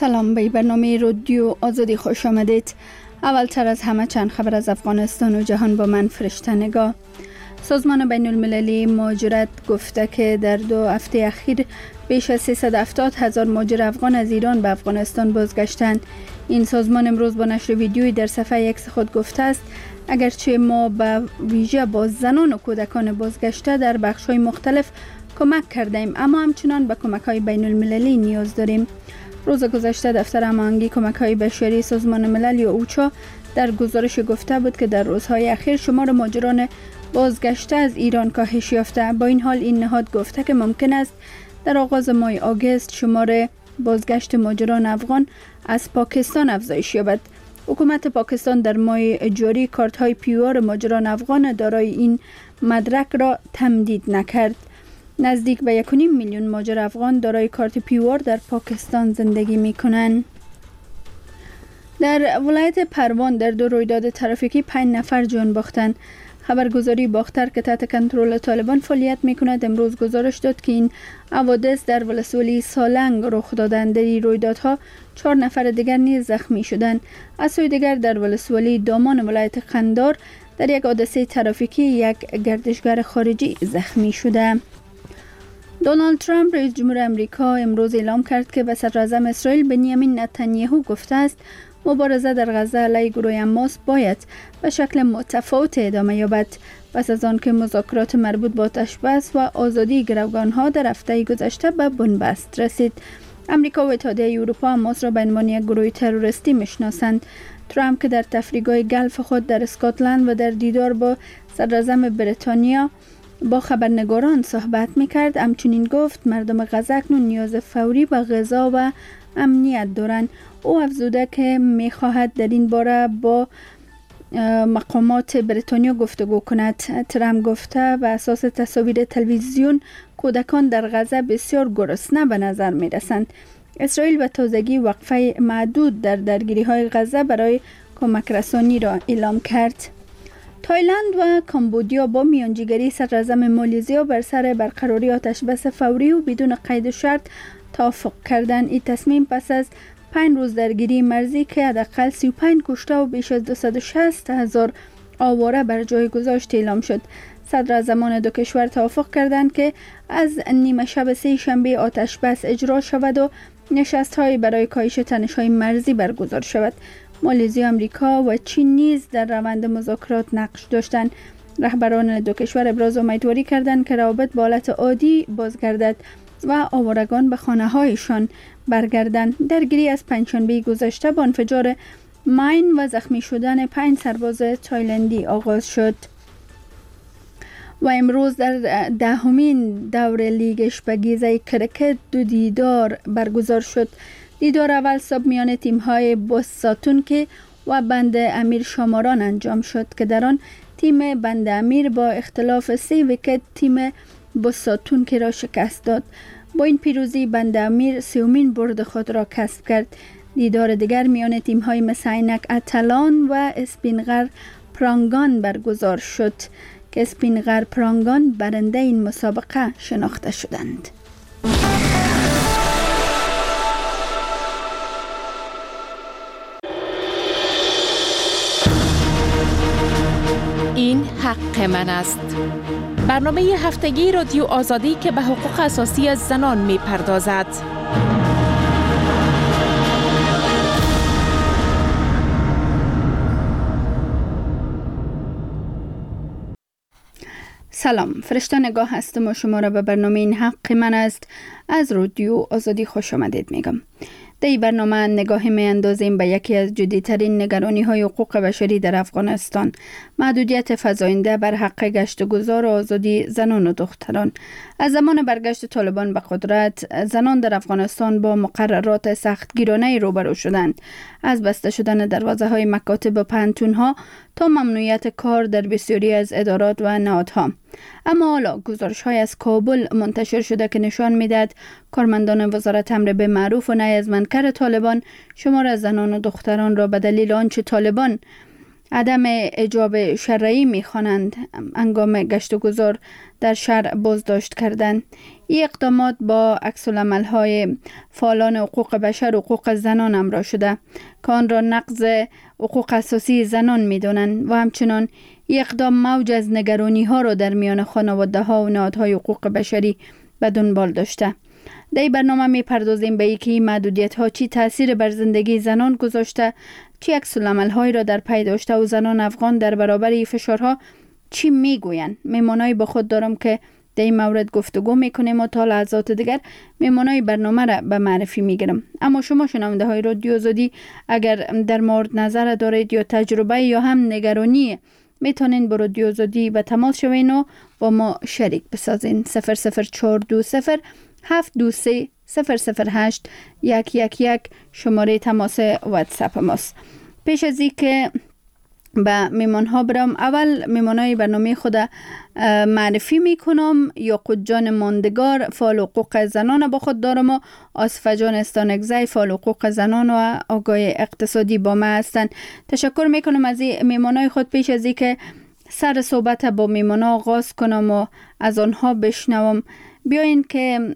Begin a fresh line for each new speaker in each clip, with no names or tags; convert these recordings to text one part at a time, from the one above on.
سلام، به برنامه رادیو آزادی خوش آمدید. اولتر از همه چند خبر از افغانستان و جهان با من فرشته نگاه. سازمان بین المللی مهاجرت گفته که در 2 هفته اخیر بیش از 370,000 مهاجر افغان از ایران به افغانستان بازگشتند. این سازمان امروز با نشر ویدیویی در صفحه ایکس خود گفته است اگرچه ما به ویژه با زنان و کودکان بازگشته در بخش‌های مختلف کمک کردیم، اما همچنان به کمک‌های بین المللی نیاز داریم. روز گذشته دفتر هماهنگی کمک‌های بشری سازمان ملل یا اوچا در گزارش گفته بود که در روزهای اخیر شمار مهاجران بازگشته از ایران کاهش یافته. با این حال این نهاد گفته که ممکن است در آغاز ماه آگوست شمار بازگشت مهاجران افغان از پاکستان افزایش یابد. حکومت پاکستان در ماه جاری کارت‌های پیوار مهاجران افغان دارای این مدرک را تمدید نکرد. نزدیک به 1.5 میلیون مهاجر افغان دارای کارت پیوار در پاکستان زندگی می‌کنند. در ولایت پروان در 2 رویداد ترافیکی 5 نفر جان باختند. خبرگزاری باختر که تحت کنترل طالبان فعالیت می‌کند امروز گزارش داد که این حوادث در ولسوالی سالنگ رخ دادند. در این رویدادها 4 نفر دیگر نیز زخمی شدند. از سوی دیگر در ولسوالی دامان ولایت قندار در یک حادثه ترافیکی یک گردشگر خارجی زخمی شده. دونالد ترامپ رئیس جمهور امریکا امروز اعلام کرد که به صدراعظم اسرائیل بنیامین نتانیاهو گفته است مبارزه در غزه علیه گروه حماس باید به شکل متفاوت ادامه یابد پس از آن که مذاکرات مربوط با آتش‌بس و آزادی گروگان‌ها در هفته گذشته به بنبست رسید. امریکا و اتحادیه اروپا حماس را به عنوان یک گروه تروریستی میشناسند. ترامپ که در تفریحگاه گلف خود در اسکاتلند و در دیدار با صدراعظم بریتانیا با خبرنگاران صحبت میکرد همچنین گفت مردم غزه اکنون نیاز فوری به غذا و امنیت دارند. او افزوده که میخواهد در این باره با مقامات بریتانیا گفتگو کند. ترامپ گفته به اساس تصاویر تلویزیون کودکان در غزه بسیار گرسنه به نظر میرسند. اسرائیل به تازگی وقفه محدود در درگیری‌های غزه برای کمک رسانی را اعلام کرد. تایلند و کامبودیا با میانجیگری صدراعظم مالزیا بر سر برقراری آتش‌بس فوری و بدون قید و شرط توافق کردند. این تصمیم پس از 5 روز درگیری مرزی که حداقل 35 کشته و بیش از 260,000 آواره بر جای گذاشت اعلام شد. صدراعظمان 2 کشور توافق کردند که از نیمه شب 3 شنبه آتش‌بس اجرا شود و نشست‌های برای کاهش تنش‌های مرزی برگزار شود. مالزی، آمریکا و چین نیز در روند مذاکرات نقش داشتند. رهبران 2 کشور ابراز امیدواری کردند که روابط به حالت عادی بازگردد و آوارگان به خانه‌هایشان برگردند. درگیری از پنجشنبه گذشته با انفجار ماین و زخمی شدن 5 سرباز تایلندی آغاز شد و امروز در 10مین دور لیگ اشپگیزه کرکت 2 دیدار برگزار شد. دیدار اول صبح میان تیم‌های بوساتون که و بند امیر شاماران انجام شد که در آن تیم بند امیر با اختلاف 3 ویکت تیم بوساتون که را شکست داد. با این پیروزی بند امیر 3مین برد خود را کسب کرد. دیدار دیگر میان تیم‌های مثل عینک اتلان و اسپینغر پرانگان برگزار شد که اسپینغر پرانگان برنده این مسابقه شناخته شدند.
این حق من است. برنامه هفتگی رادیو آزادی که به حقوق اساسی زنان می پردازد.
سلام، فرشته نگاه هستم و شما را به برنامه این حق من است از رادیو آزادی خوش آمدید میگم. در این برنامه نگاه می اندازیم به یکی از جدی‌ترین نگرانی‌های حقوق بشری در افغانستان، محدودیت فزاینده بر حق گشت و گذار و آزادی زنان و دختران. از زمان برگشت طالبان به قدرت، زنان در افغانستان با مقررات سختگیرانه روبرو شدند، از بسته شدن دروازه‌های مکاتب و پانتون‌ها تا ممنوعیت کار در بسیاری از ادارات و نهادها. اما حالا گزارش‌های از کابل منتشر شده که نشان می‌دهد کارمندان وزارت امر به معروف و نهی از منکر طالبان شمار از زنان و دختران را به دلیل آنچه طالبان عدم اجاب شرعی می‌خوانند هنگام گشت و گذار در شهر بازداشت کردند. این اقدامات با عکس‌العمل‌های فعالان حقوق بشر و حقوق زنان همراه شده که آن را نقض حقوق اساسی زنان می‌دانند و همچنان این اقدام موج از نگرانی‌ها را در میان خانواده‌ها و نهادهای حقوق بشری به دنبال داشته. در این برنامه می‌پردازیم به اینکه این محدودیت‌ها چی تأثیر بر زندگی زنان گذاشته، چی عکس‌العمل‌هایی را در پی داشته و زنان افغان در برابر این فشارها چی میگویند. میمانایی با خود دارم که در این مورد گفتگو میکنیم و تا لحظات دیگر میمانای برنامه را به معرفی میگیرم. اما شما شنونده های رادیو آزادی اگر در مورد نظر دارید یا تجربه یا هم نگرانی میتونین با رادیو آزادی به تماس شوین و با ما شریک بسازین. 00420 723 008 111 شماره تماس واتساپ ماست. پیش از این که به میمان ها برم، اول میمان های برنامه خود معرفی میکنم. یاقوت جان ماندگار فعال حقوق زنان با خود دارم و آصفه جان استانکزی فعال حقوق زنان و آگاه اقتصادی با ما هستند. تشکر میکنم از میمان های خود. پیش از این که سر صحبت با میمان ها آغاز کنم و از آنها بشنوم، بیاین که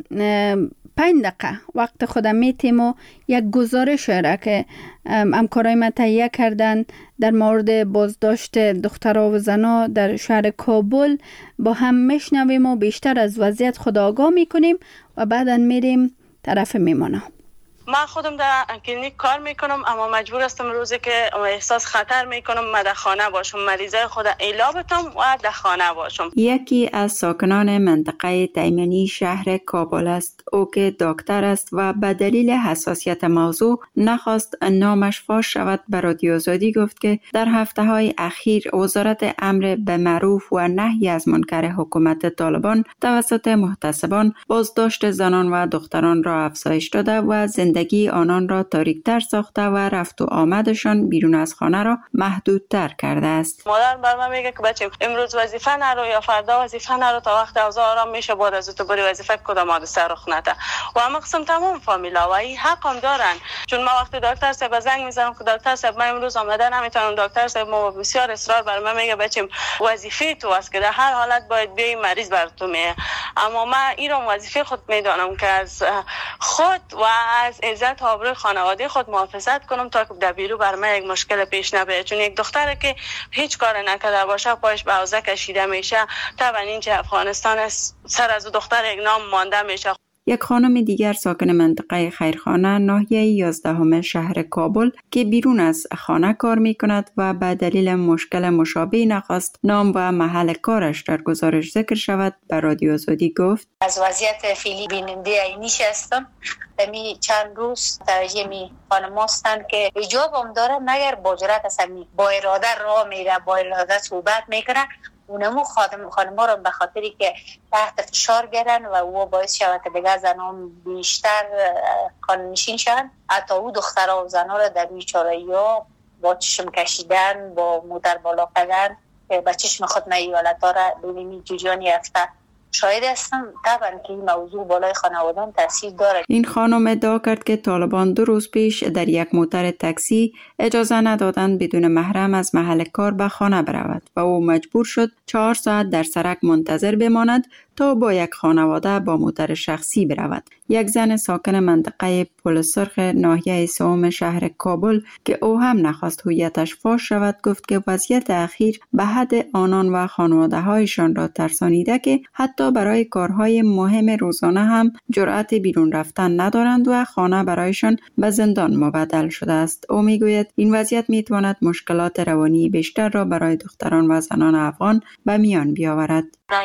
5 دقیقه وقت خودم میتیم و یک گزارش را که همکارای من تهیه کردن در مورد بازداشت دخترها و زنها در شهر کابل با هم میشنویم و بیشتر از وضعیت خود آگاه میکنیم و بعدا میریم طرف میمانه.
من خودم در کلینیک کار میکنم، اما مجبور هستم روزی که احساس خطر میکنم من در خانه باشم، مریضای خود ایلا بتم و در خانه باشم.
یکی از ساکنان منطقه تیمنی شهر کابل است. او که دکتر است و به دلیل حساسیت موضوع نخواست نامش فاش شود به رادیو آزادی گفت که در هفته‌های اخیر وزارت امر به معروف و نهی از منکر حکومت طالبان توسط محتسبان بازداشت زنان و دختران را افزایش داده و زندگی آنان را تاریک‌تر ساخته و رفت و آمدشان بیرون از خانه را محدودتر کرده است.
مادر بر من میگه که بچه امروز وظیفه نرو یا فردا وظیفه نرو تا وقت اوضاع آرام میشه، بعد از تو بری وظیفه کدام حادثه رخ نده. و هم قسم تمام فامیلا و این حق هم دارن، چون ما وقتی دکتر صاحب زنگ میزنم که دکتر صاحب من امروز آمده نمیتونم، دکتر صاحب ما بسیار اصرار بر من میگه بچه وظیفه تو است که در هر حالت باید بیای مریض بر تو میه. اما من این رو وظیفه خود میدانم که از خود و از عزت و آبروی خانواده خود محافظت کنم تا که در بیرو بر من یک مشکل پیش نبره، چون یک دختره که هیچ کار نکرده باشه پایش به حوزه کشیده میشه. طبعا اینجا افغانستان سر از دختر یک نام مانده میشه.
یک خانم دیگر ساکن منطقه خیرخانه ناحیه 11 شهر کابل که بیرون از خانه کار می کند و به دلیل مشکل مشابه نخواست نام و محل کارش در گزارش ذکر شود به رادیو آزادی گفت:
از وضعیت فعلی بیننده عینیش هستم. می چند روز توجه می خانم هستند که حجاب هم داره مگر با جرأت هستن، با اراده راه میره، با اراده صحبت میکنه. اونمو خانم‌ها رو به خاطری که تحت فشار گرن و او باعث شود که دیگه زنان بیشتر قانونشین شن. حتی او دخترها و زنها رو در بیچاره‌ای‌ها با چشم کشیدن، با مادر بالا کردن به چشم خود ایالت‌ها را ببینید جریان یافته شاید هستم. طبعا که این موضوع بالای خانوادان تاثیر داره.
این خانم ادعا کرد که طالبان 2 روز پیش در یک موتر تاکسی اجازه ندادند بدون محرم از محل کار به خانه برود و او مجبور شد 4 ساعت در سرک منتظر بماند تا با یک خانواده با موتر شخصی برود. یک زن ساکن منطقه پل سرخ ناحیه 3 شهر کابل که او هم نخواست هویتش فاش شود گفت که وضعیت اخیر به حد آنان و خانواده هایشان را ترسانیده که حتی برای کارهای مهم روزانه هم جرأت بیرون رفتن ندارند و خانه برایشان به زندان مبدل شده است. او میگوید این وضعیت میتواند مشکلات روانی بیشتر را برای دختران و زنان افغان به میان بیاورد.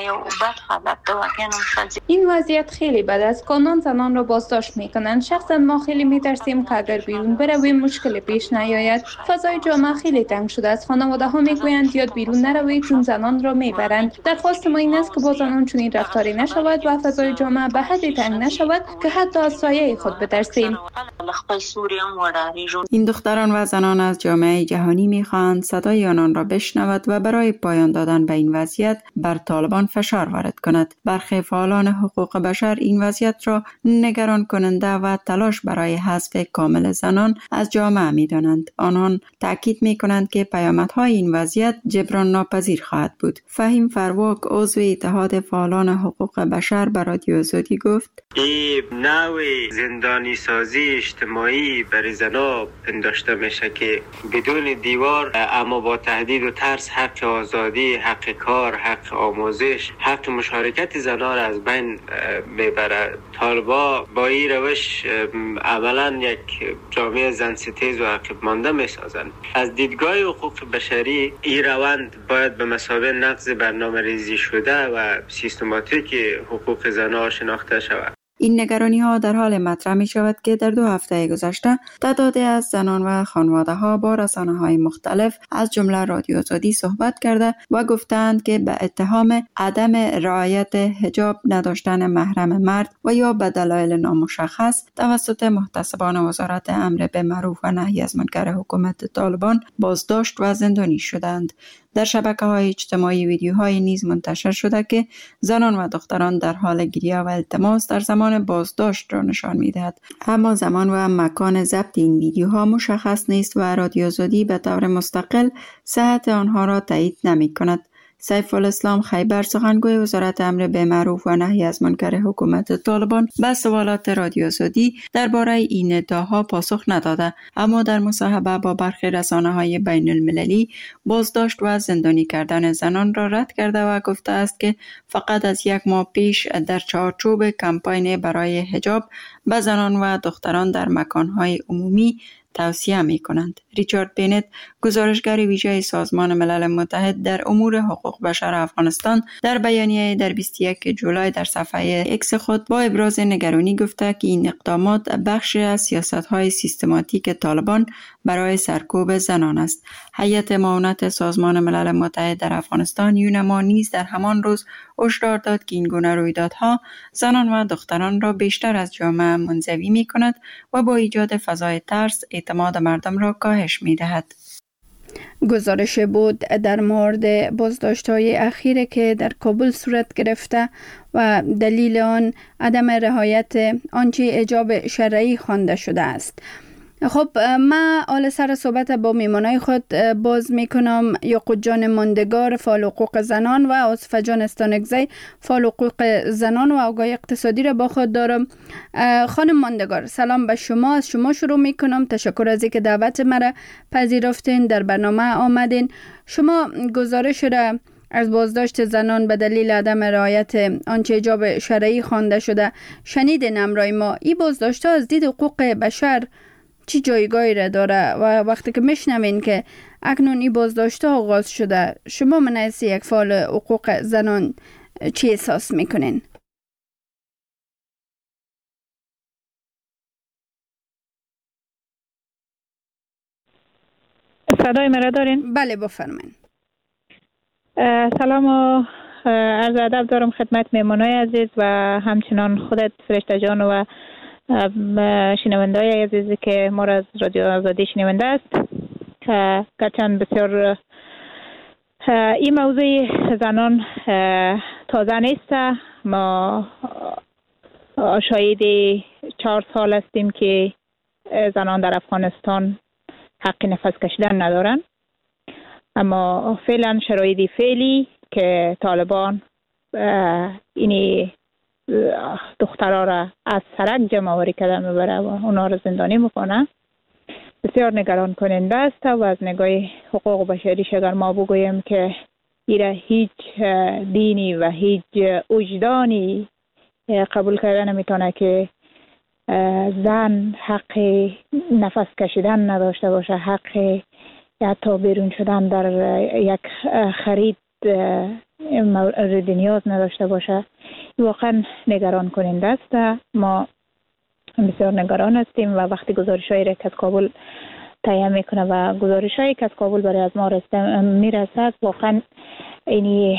این وضعیت خیلی بد است. قانون زنان را بازداشت میکنند. شخصا ما خیلی میترسیم که اگر بیرون برویم مشکل پیش نیاید. فضای جامعه خیلی تنگ شده است. خانواده ها میگویند یاد بیرون نروید چون زنان را میبرند. درخواست ما این است که با زنان چنین رفتاری نشود و فضای جامعه به حدی تنگ نشود که حتی از سایه خود بترسیم.
این دختران و زنان از جامعه جهانی میخواهند صدای آنان را بشنود و برای پایان دادن به این وضعیت بر طالبان طالبان فشار وارد کند. برخی فعالان حقوق بشر این وضعیت را نگران کننده و تلاش برای حذف کامل زنان از جامعه می دانند. آنان تاکید می کنند که پیامدهای این وضعیت جبران ناپذیر خواهد بود. فهیم فرواک عضو اتحاد فعالان حقوق بشر به رادیو آزادی گفت:
این نوع زندانی سازی اجتماعی برای زنان پنداشته میشه که بدون دیوار اما با تهدید و ترس حق آزادی، حق کار، حق آموزش، حق مشارکت زنان را از بین میبره. طالبا با این روش عملا یک جامعه زن ستیز و عقب مانده میسازند. از دیدگاه حقوق بشری این روند باید به مثابه نقض برنامه‌ریزی شده و سیستماتیک حقوق زنان شناخته شود.
این نگرانی ها در حال مطرح می شود که در 2 هفته گذشته تعدادی از زنان و خانواده ها با رسانه های مختلف از جمله رادیو آزادی صحبت کرده و گفتند که به اتهام عدم رعایت حجاب نداشتن محرم مرد و یا به دلایل نامشخص توسط محتسبان وزارت امر به معروف و نهی از منکر حکومت طالبان بازداشت و زندانی شدند. در شبکه‌های اجتماعی ویدیوهای نیز منتشر شده که زنان و دختران در حال گریه و التماس در زمان بازداشت را نشان می‌دهد. اما زمان و مکان ضبط این ویدیوها مشخص نیست و رادیو آزادی به طور مستقل صحت آنها را تایید نمی‌کند. سیف الاسلام خیبر سخنگوی وزارت امر به معروف و نهی از منکر حکومت طالبان به سوالات رادیو آزادی درباره این ادعاها پاسخ نداده، اما در مصاحبه با برخی رسانه‌های بین المللی بازداشت و زندانی کردن زنان را رد کرده و گفته است که فقط از 1 ماه پیش در چارچوب کمپاین برای حجاب به زنان و دختران در مکان‌های عمومی توصیه می کنند. ریچارد بینت، گزارشگر ویژه سازمان ملل متحد در امور حقوق بشر افغانستان، در بیانیه در 21 جولای در صفحه اکس خود با ابراز نگرانی گفته که این اقدامات بخشی از سیاست‌های سیستماتیک طالبان برای سرکوب زنان است. هیئت معاونت سازمان ملل متحد در افغانستان یونما نیز در همان روز هشدار داد که این گونه رویدادها زنان و دختران را بیشتر از جامعه منزوی می کند و با ایجاد فضای ترس اعتماد مردم را کاهش می دهد.
گزارش بود در مورد بازداشت‌های اخیره که در کابل صورت گرفته و دلیل آن عدم رعایت آنچه حجاب شرعی خوانده شده است. خب من حال سر صحبت با میمانای خود باز میکنم. یعقوب جان ماندگار فعال حقوق زنان و آصفه جان استانکزی فعال حقوق زنان و آگاهی اقتصادی را با خود دارم. خانم ماندگار، سلام به شما. از شما شروع میکنم. تشکر از اینکه دعوت مرا پذیرفتین، در برنامه آمدین. شما گزارش را از بازداشت زنان به دلیل عدم رعایت آنچه حجاب شرعی خوانده شده شنیدین همراه ما. این بازداشت‌ها از دید حقوق بشر چی جایگاهی را داره و وقتی که میشنوین که اکنون این بازداشت‌ها آغاز شده، شما من از یک فعال حقوق زنان چی احساس میکنین؟
صدای مرا دارین؟
بله بفرمایید.
سلام و عرض ادب دارم خدمت میمانای عزیز و همچنان خودت فرشته جان و شنونده های عزیزی که ما را از رادیو آزادی شنونده است. گرچند بسیار این موضوع زنان تازه نیست. ما شاهد 4 سال هستیم که زنان در افغانستان حق نفس کشیدن ندارن، اما فعلا شرایط فعلی که طالبان اینی دخترها را از سرک جمع آوری کردن میبره و اونا را زندانی میکنه، بسیار نگران کننده است. و از نگاه حقوق بشریش اگر ما بگوییم که ایره هیچ دینی و هیچ وجدانی قبول کردن نمیتونه که زن حق نفس کشیدن نداشته باشه، حق حتی بیرون شدن در یک خرید مورد نیاز نداشته باشه. واقعا نگران کننده است. ما بسیار نگران هستیم و وقتی گزارش‌هایی را که از کابل تهیه میکنه و گزارش‌هایی که از کابل برای از ما میرسد، واقعا اینی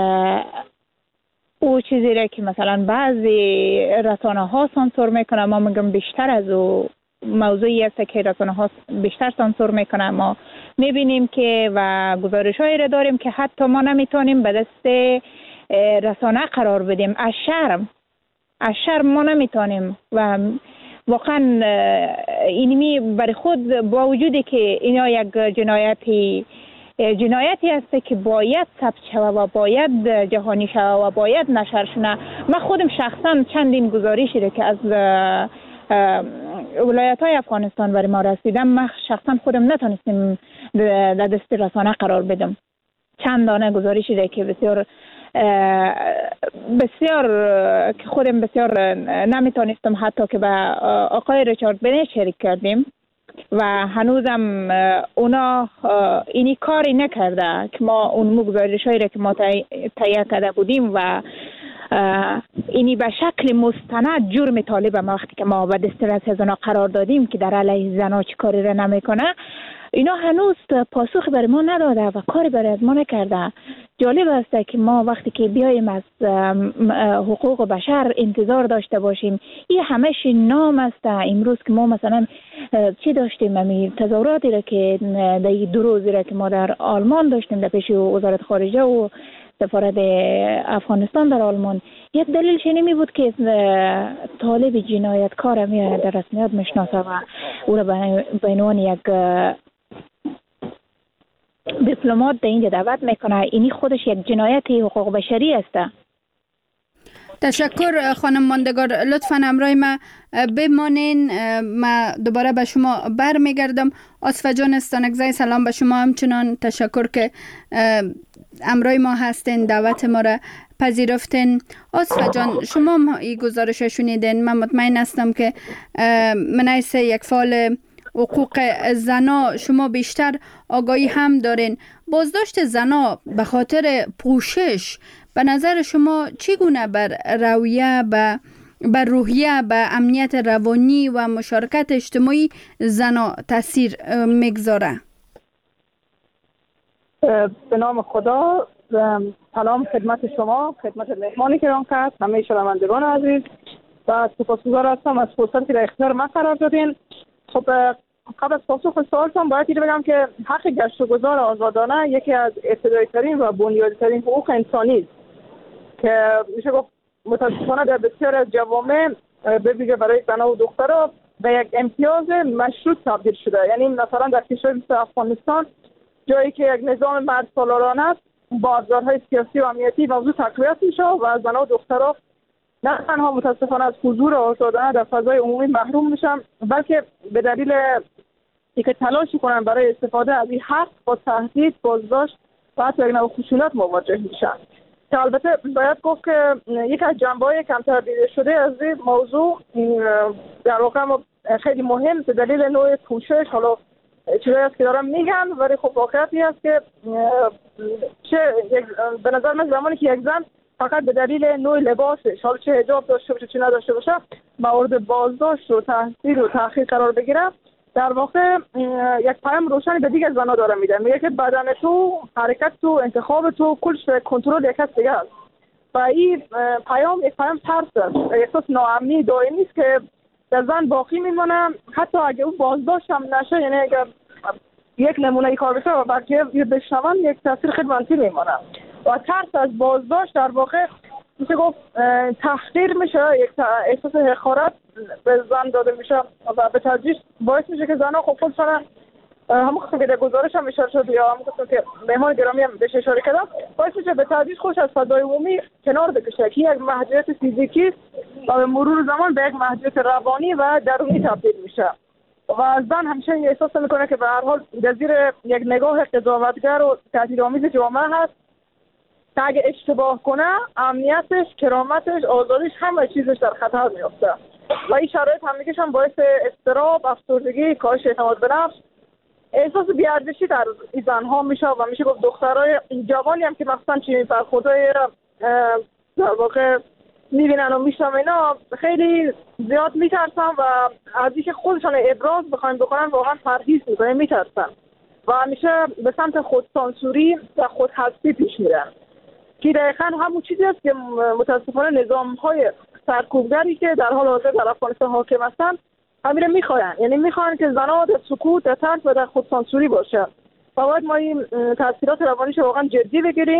او چیزی را که مثلا بعضی رسانه ها سانسور میکنه، ما میگم بیشتر از او موضوعی است که رسانه ها بیشتر سانسور میکنه. ما میبینیم که و گزارش‌هایی را داریم که حتی ما نمیتونیم به دست رسانه قرار بدیم. از شرم ما نمیتونیم و واقعا اینمی برای خود با وجودی که اینا یک جنایتی است که باید ثبت شود و باید جهانی شود و باید نشر شود. من خودم شخصا چندین گزارشی را که از ولایت های افغانستان برای ما رسیدم، من شخصا خودم نتونستم در دست رسانه قرار بدم. چند دانه گزارشی را که بسیار که خودم بسیار نمیتونستم حتی که به آقای ریچارد بنت شریک کردیم و هنوزم اونا اینی کاری نکرده که ما اون گزارش‌هایی را که ما تهیه کرده بودیم و اینی به شکل مستند جرم طالب ما وقتی که ما به دست از اونا قرار دادیم که در علیه زنا چی کاری را نمیکنه، اینا هنوز پاسخی برای ما نداده و کاری برای ما نکرده. جالب است که ما وقتی که بیایم از حقوق بشر انتظار داشته باشیم، این همش نام است. امروز که ما مثلا چی داشتیم، امی تظاهراتی را که در 2 روزی را که ما در آلمان داشتیم در پیش وزارت خارجه و سفارت افغانستان در آلمان، یک دلیلش نمی بود که طالب جنایتکار می در رسمیت میشناسه و او را به عنوان یک دیپلمات در اینجا دعوت میکنه. اینی خودش یک جنایت حقوق بشری است.
تشکر خانم ماندگار، لطفاً همراه ما بمانین. ما دوباره به شما برمیگردم. آصفه جان استانکزی، سلام به شما. همچنان تشکر که همراه ما هستین، دعوت ما را پذیرفتین. آصفه جان، شما این گزارش شنیدین. من مطمئن هستم که من حیث یک فعال حقوق زنا شما بیشتر آگاهی هم دارین. بازداشت زنا به خاطر پوشش به نظر شما چگونه بر رویه، بر روحیه، به امنیت روانی و مشارکت اجتماعی زنا تاثیر میگذاره؟
به نام خدا، سلام خدمت شما، خدمت مهمانی که ران کرد، همه شنوندگان عزیز و سپاسگزار هستم از فرصتی که در اختیار من قرار دادین. خب قبل از پاسخ سوالتان باید اینو بگم که حق گشت و گذار آزادانه یکی از ابتدایی ترین و بنیادی ترین حقوق انسانی است که میشه گفت متاسفانه در بسیار از جوامع به ویژه برای زنان و دخترها به یک امتیاز مشروط تبدیل شده. یعنی مثلا در کشور مثل افغانستان، جایی که یک نظام مرد سالارانه است، با ابزارهای سیاسی و امنیتی موضوع تقویت میشه و زنان و دخترها نه تنها متاسفانه از حضور آزادانه در فضای عمومی محروم میشن، بلکه به دلیل اینکه تلاشی کنن برای استفاده از این حق با تهدید، بازداشت و حتی یک نوع خشونت مواجه میشن. که البته باید گفت که یک از جنبه‌های کمتر دیده شده از این موضوع در واقع خیلی مهم به دلیل نوع پوشش، حالا چیزایی است که دارم میگم، ولی خب واقعیتی است که به نظر من زمانی که یک زن فقط به دلیل نوع لباسش، حالا چه حجاب داشته باشه چه نداشته باشه، مورد بازداشت و تحصیل و تأخیر قرار بگیره، در واقع یک پیام روشنی به دیگر زنها داره میده. میگه که بدن تو، حرکت تو، انتخاب تو کلش به کنترل یک کس دیگه است. و این پیام یک پیام ترس است، احساس ناامنی دائمی است که در زن باقی میمونه، حتی اگه او بازداشت هم نشه. یعنی اگر یک نمونه ای کار بشه و بقیه بشنون، یک تاثیر خیلی منفی میمونه. و ترس از بازداشت در واقع میشه گفت تحقیر میشه، یک احساس حقارت به زن داده میشه و به تدریج باعث میشه که زنها خب خودشان همون قسم که در گزارش هم اشاره شد یا همون قسم که مهمان گرامی هم بهش اشاره کردم، باعث میشه به تدریج خودش از فضای عمومی کنار بکشه که یک محدودیت فیزیکی و به مرور زمان به یک محدودیت روانی و درونی تبدیل میشه. و زن همیشه احساس میکنه که به هر حال زیر یک نگاه قضاوتگر و تهدیدآمیز جامعه هست. اگه اشتباه کنه امنیتش، کرامتش، آزادیش، همه چیزش در خطر میفته. و این شرایط همیشه هم باعث اضطراب، افسردگی، کاهش اعتماد به نفس، احساس بی‌ارزشی در این زنها میشه. و میشه گفت دخترای جوانی هم که مثلا چنین برخوردهای در واقع میبینن و میشنون، اینا خیلی زیاد میترسن و از اینکه خودشان ابراز بکنن واقعا پرهیز میکنن، میترسن و همیشه به سمت خودسانسوری و خودحذفی پیش میرن که دقیقاً همون چیزی است که متاسفانه نظام‌های سرکوبگری که در حال حاضر در افغانستان حاکم هستن همین میخواین. یعنی میخوان که زنها در سکوت، در ترس و در خودسانسوری باشه. و باید ما این تاثیرات روانیش واقعا جدی بگیریم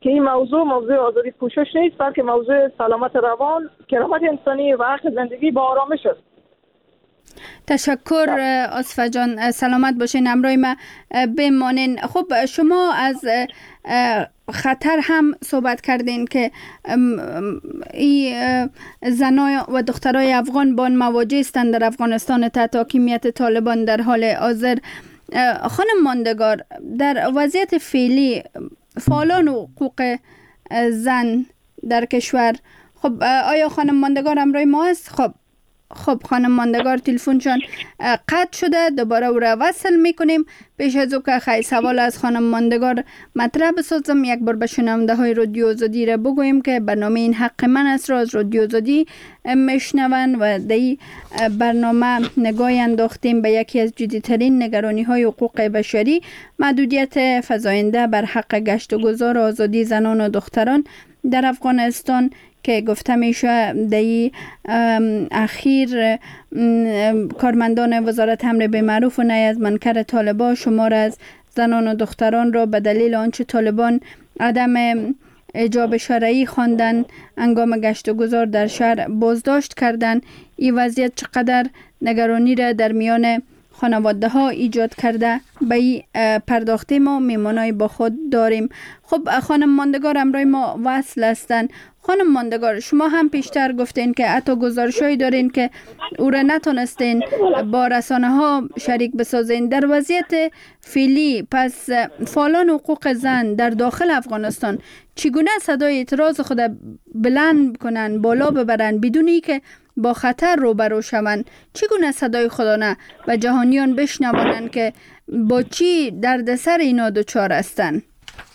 که این موضوع آزادی پوشش نیست، بلکه موضوع سلامت روان، کرامت انسانی و حق زندگی با آرامش است.
تشکر آصفه جان، سلامت باشین، همراه ما بمانین. خب شما از خطر هم صحبت کردین که این زنای و دخترای افغان با مواجه هستند در افغانستان تحت حاکمیت طالبان در حال حاضر. خانم ماندگار، در وضعیت فعلی فعالان حقوق زن در کشور، خب آیا خانم ماندگار همراه ما است؟ خب خانم ماندگار تلفنشان قطع شده، دوباره او را وصل میکنیم. پیش از او که خیلی سوال از خانم ماندگار مطرح بسازم، یک بار به شنونده های رادیو آزادی را بگویم که برنامه این حق من است را از رادیو آزادی میشنون و در این برنامه نگاهی انداختیم به یکی از جدیترین نگرانی های حقوق بشری، محدودیت فزاینده بر حق گشت و گذار و آزادی زنان و دختران در افغانستان که گفته میشه در اخیر کارمندان وزارت امر بالمعروف و نهی از منکر طالبان شمار از زنان و دختران را به دلیل آنچه طالبان عدم حجاب شرعی خواندن هنگام گشت و گذار در شهر بازداشت کردند. این وضعیت چقدر نگرانی را در میان خانواده ها ایجاد کرده، به این پرداخته ما میمانای با خود داریم. خب خانم ماندگار همراه ما وصل هستند. خانم ماندگار، شما هم پیشتر گفتین که حتی گزارشایی دارین که او را نتونستین با رسانه ها شریک بسازین. در وضعیت فعلی پس فعالان حقوق زن در داخل افغانستان چگونه صدای اعتراض خود بلند کنن، بالا ببرن بدون اینکه با خطر روبرو شوند؟ چگونه صدای خودانه و جهانیان بشنوانند که با چی دردسر اینا دچار هستند؟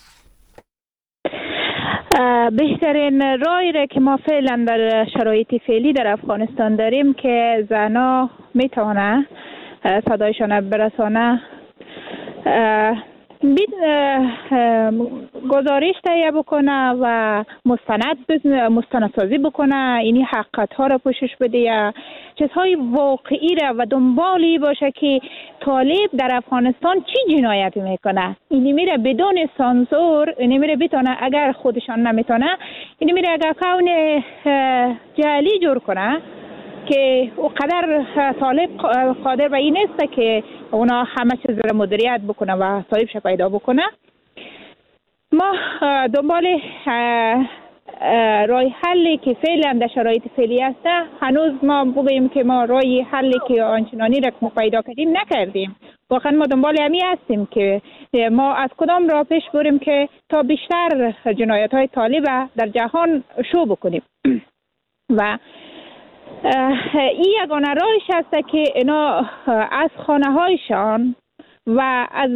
بهترین راهی را که ما فعلا در شرایط فعلی در افغانستان داریم که زنها میتوانند صدایشان برسانه، گزارش تهیه بکنه و مستندسازی بکنه، اینی حقیقت ها را پوشش بده یا چیزهای واقعی را و دنبالی باشه که طالب در افغانستان چی جنایتی میکنه. اینی میره بدون سانسور، اینی میره بتونه اگر خودشان نمیتونه، اینی میره اگر کون جعلی جور کنه که اونقدر طالب قادر به این نیست که اونا همه چیز را مدیریت بکنه و صاحبش پیدا بکنه. ما دنبال راه حلی که فعلا در شرایط فعلی است، هنوز ما بگوییم که ما راه حلی که آنچنانی را ما پیدا کردیم نکردیم. واقعا ما دنبال همی هستیم که ما از کدام راه پیش بریم که تا بیشتر جنایت های طالب در جهان شو بکنیم و این یگانه راهش هست که اینا از خانه هایشان و از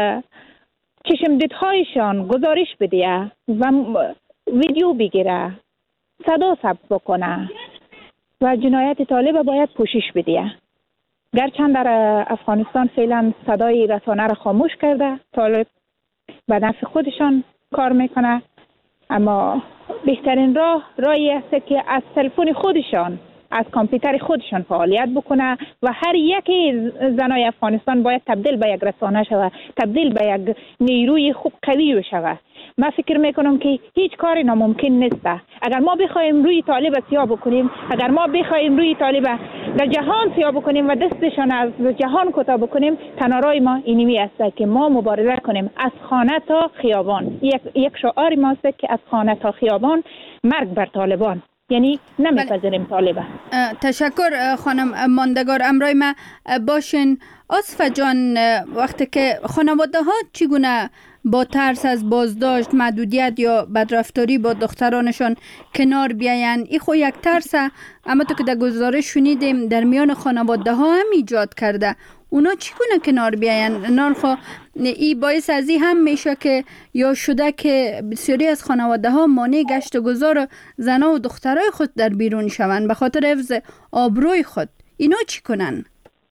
چشمدیدهایشان گزارش بده و ویدیو بگیره، صدا ثبت بکنه و جنایت طالب باید پوشش بده. گرچند در افغانستان فعلا صدای رسانه را خاموش کرده، طالب به نفع خودشان کار میکنه، اما بهترین راهی است که از تلفن خودشان، از کامپیوتر خودشان فعالیت بکنه و هر یکی زنای افغانستان باید تبدیل به یک رسانه شود، تبدیل به یک نیروی خوب قوی شود. من فکر میکنم که هیچ کاری ناممکن نیست. اگر ما بخوایم روی طالب سیاه بکنیم، اگر ما بخوایم روی طالب در جهان سیاه بکنیم و دستشان از جهان کوتاه بکنیم، تنها راه ما اینمی است که ما مبارزه کنیم از خانه تا خیابان. یک شعار ماست که از خانه تا خیابان، مرگ بر طالبان، یعنی نمیپذیریم طالبان.
تشکر خانم ماندگار، امرای ما باشین. آصفه جان، وقتی که خانواده ها چگونه با ترس از بازداشت، محدودیت یا بدرفتاری با دخترانشان کنار بیاین، این خو یک ترس، اما تو که در گزارش شنیدیم در میان خانواده ها هم ایجاد کرده. اونا چگونه کنار بیاین؟ نانخوا این باعث از این هم میشه که یا شده که بسیاری از خانواده ها مانع گشت و گذار زنها و دخترای خود در بیرون شوند به خاطر حفظ آبروی خود. اینا چی کنن؟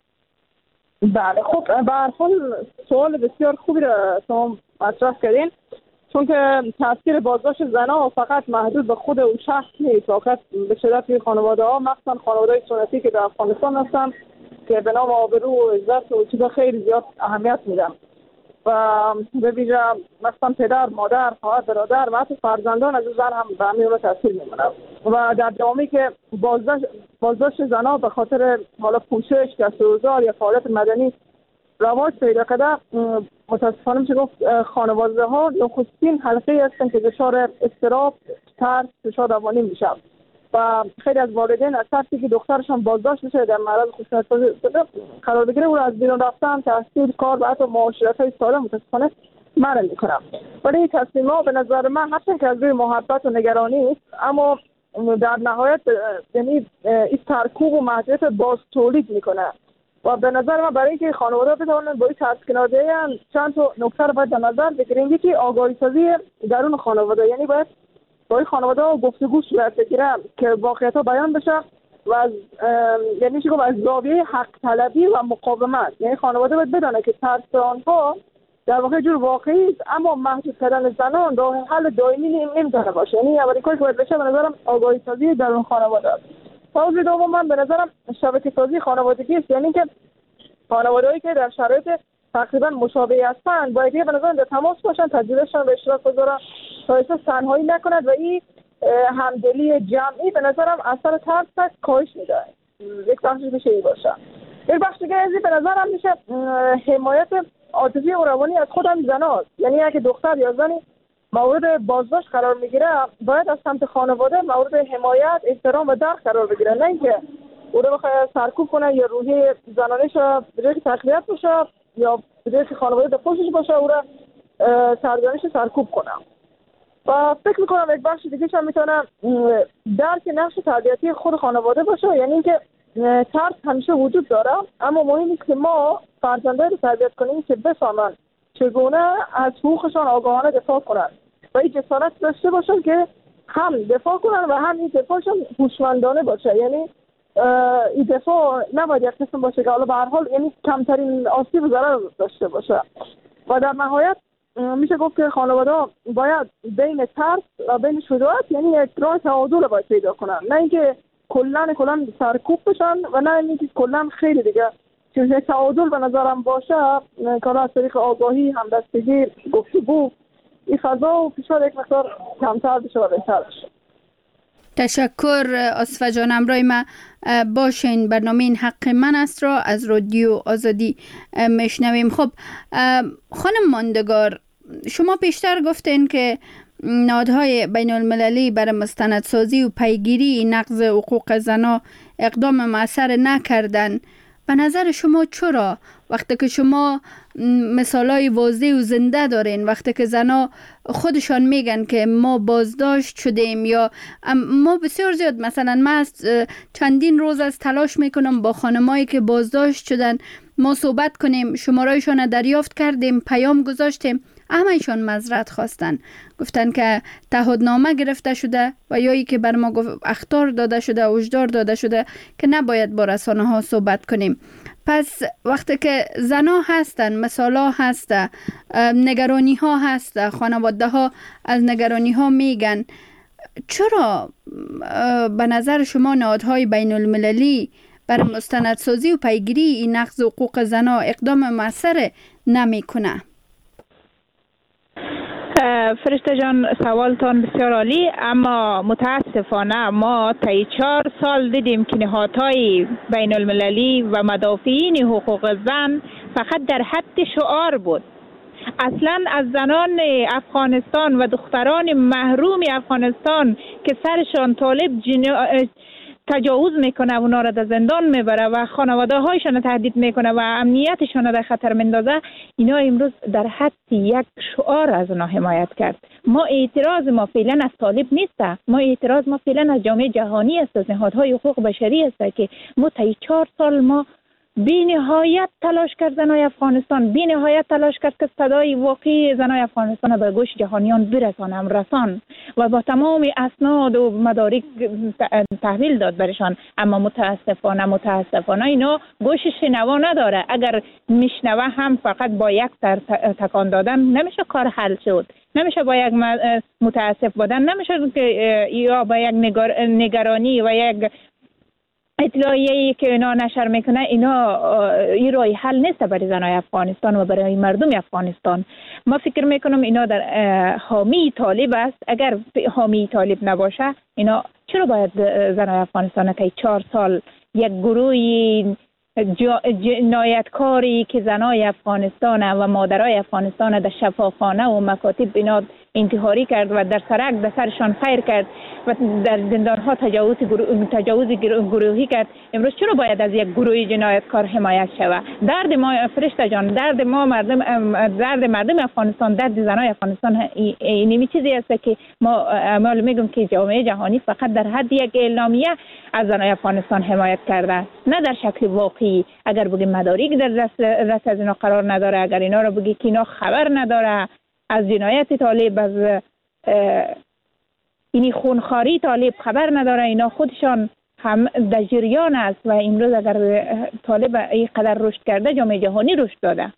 بله، خب به هر حال سوال بسیار خوبی را شما مطرح کردین، چون که تاثیر بازداشت زنها فقط محدود به خود اون شخص نیست، فقط به شدت خانواده ها، مخصوصا خانواده سنتی که در افغانستان هستن که به نام آبرو و عزت و چیزا خیلی زیاد اهمیت میدن. و به ویژه مثلا پدر، مادر، خواهر، برادر و حتی فرزندان از زن هم به همین تاثیر میمونه. و در جامعه‌ای که بازداشت زنها به خاطر حالا پوشش، کسب یا فعالیت مدنی رواج پیدا کرده، متاسفانه میشه گفت خانواده ها نخستین حلقه هستن که دچار اضطراب، ترس، فشار روانی میشن و خیلی از والدین از ترسی که دخترشان بازداشت بشه در معرض خشونت قرار بگیره او از بیرون رفتن، تحصیل، کار و حتی معاشرت‌های سالم متاسفانه منع میکنن. ولی این تصمیم‌ها به نظر من هرچند که از روی محبت و نگرانی است، اما در نهایت یعنی این ترکوب و محدودیت باز تولید میکنه و به نظر من برای اینکه خانواده بتوانند با این ترس کنار بیان چند تا نکته رو باید در نظر بگیریم. یکی آگاهی سازی درون خانواده، یعنی باید با این خانواده گفتگو صورت بگیره که واقعیت‌ها بیان بشه و از یعنی چی گفت از زاویه حق طلبی و مقاومت. یعنی خانواده باید بدونه که ترس آنها در واقع جور واقعی است، اما محدود کردن زنان راه حل دائمی نمیتونه باشه. یعنی اولین کاری که باید بشه به نظرم آگاهی سازی درون خانواده است. موضوع دوم من به نظرم شبکه سازی خانوادگی است، یعنی که خانواده‌ای که در شرایط تقریبا مشابه هستند باید به نظرم در تماس باشن، تجربهشون به اشتراک بذارن تا احساس تنهایی نکنند و این همدلی جمعی به نظرم اثر ترس کاهش میده. یک بخشش میشه این باشه. یک بخش دیگه از این به نظرم میشه حمایت عاطفی و روانی از خود هم زناست. یعنی اگه دختر یا زنی مورد بازداشت قرار میگیره باید از سمت خانواده مورد حمایت، احترام و درک قرار بگیره، نه اینکه او رو بخواد سرکوب کنه یا روحیه زنانش به جای که تقویت بشه یا به جای که خانواده به پشتش باشه او رو سرزنش سرکوب کنه. و فکر میکنم یک بخش دیگه هم میتونه درک نقش تربیتی خود خانواده باشه، یعنی اینکه ترس همیشه وجود داره، اما مهم است که ما فرزندان رو تربیت کنیم که بفهمن چگونه از حقوقشان آگاهانه دفاع کنن و این جسارت داشته باشن که هم دفاع کنن و هم این دفاعشان هوشمندانه باشه. یعنی این دفاع نباید یک قسم باشه که حالا به هر حال یعنی کمترین آسیب و ضرر داشته باشه. و در نهایت میشه گفت که خانواده باید بین ترس و بین شجاعت یعنی یک راه تعادل باید پیدا کنن، نه اینکه کلا سرکوب بشن و نه اینکه کلا خیلی دیگه چون تعادل به نظرم باشه کار از طریق آگاهی، همدستگی، گفتگو این فضا و فشار یک مقدار کمتر بشه و بهتر بشه.
تشکر آصفه جان. امروز ما باشین برنامه این حق من است را از رادیو آزادی میشنویم. خب خانم ماندگار، شما پیشتر گفتین که نهادهای بین المللی برای مستندسازی و پیگیری نقض حقوق زنان اقدام مؤثر نکردن. به نظر شما چرا وقتی که شما مثالای واضح و زنده دارین، وقتی که زنا خودشان میگن که ما بازداشت شدیم یا ما بسیار زیاد مثلا ما چندین روز از تلاش میکنم با خانمایی که بازداشت شدن ما صحبت کنیم، شمارهایشان دریافت کردیم، پیام گذاشتیم، همه ایشان معذرت خواستن، گفتن که تعهدنامه گرفته شده و یا ای که بر ما اخطار داده شده، هشدار داده شده که نباید با رسانه ها صحبت کنیم. پس وقتی که زنا هستن، مثالا هسته، نگرانی ها هسته، خانواده ها از نگرانی ها میگن، چرا به نظر شما نهادهای بین المللی برای مستندسازی و پیگیری این نقض حقوق زنا اقدام مؤثر نمیکنه؟
فرشته جان سوالتان بسیار عالی، اما متاسفانه ما طی 4 سال دیدیم که نهادهای بین المللی و مدافعین حقوق زن فقط در حد شعار بود. اصلا از زنان افغانستان و دختران محروم افغانستان که سرشان طالب تجاوز میکنه و اونا را در زندان میبره و خانواده هایشان تهدید میکنه و امنیتشان را در خطر میندازه، اینا امروز در حد یک شعار از اونا حمایت کرد. ما اعتراض ما فعلا از طالب نیسته، ما اعتراض ما فعلا از جامعه جهانی است، از نهادهای حقوق بشری است که ما طی 4 سال ما بی نهایت تلاش کرد زنای افغانستان، بی نهایت تلاش کرد که صدای واقعی زنای افغانستان به گوش جهانیان برسانم رسان و با تمام اسناد و مدارک تحویل داد برشان، اما متاسفانه اینا گوش شنوا نداره. اگر میشنوه هم فقط با یک تکان دادن نمیشه کار حل شد، نمیشه با یک متاسف بودن، نمیشه که یا با یک نگرانی و یک اطلاعیه‌ای که اینا نشر میکنه اینا این راه حل نیست برای زنای افغانستان و برای مردم افغانستان. ما فکر میکنم اینا در حامی طالب است. اگر حامی طالب نباشه اینا چرا باید زنای افغانستان که 4 سال یک گروهی جنایتکاری که زنای افغانستان و مادرای افغانستان در شفاخانه و مکاتب اینا انتحاری کرد و در سرک در سرشان فیر کرد و در زندانها تجاوز گروهی کرد، امروز چرا باید از یک گروه جنایتکار حمایت شود؟ درد ما فرشته جان، درد ما مردم افغانستان، درد زنای افغانستان اینمی چیزی است که ما میگم که جامعه جهانی فقط در حد یک اعلامیه از زنای افغانستان حمایت کرده، نه در شکل واقعی. اگر بگی مدارک در دست از اینا قرار نداره، اگر اینا رو بگی که اینا خبر نداره از جنایت طالب، از اینی خونخواری طالب خبر نداره، اینا خودشان هم در جریان است و امروز اگر طالب اینقدر رشد کرده جامعه جهانی رشد داده.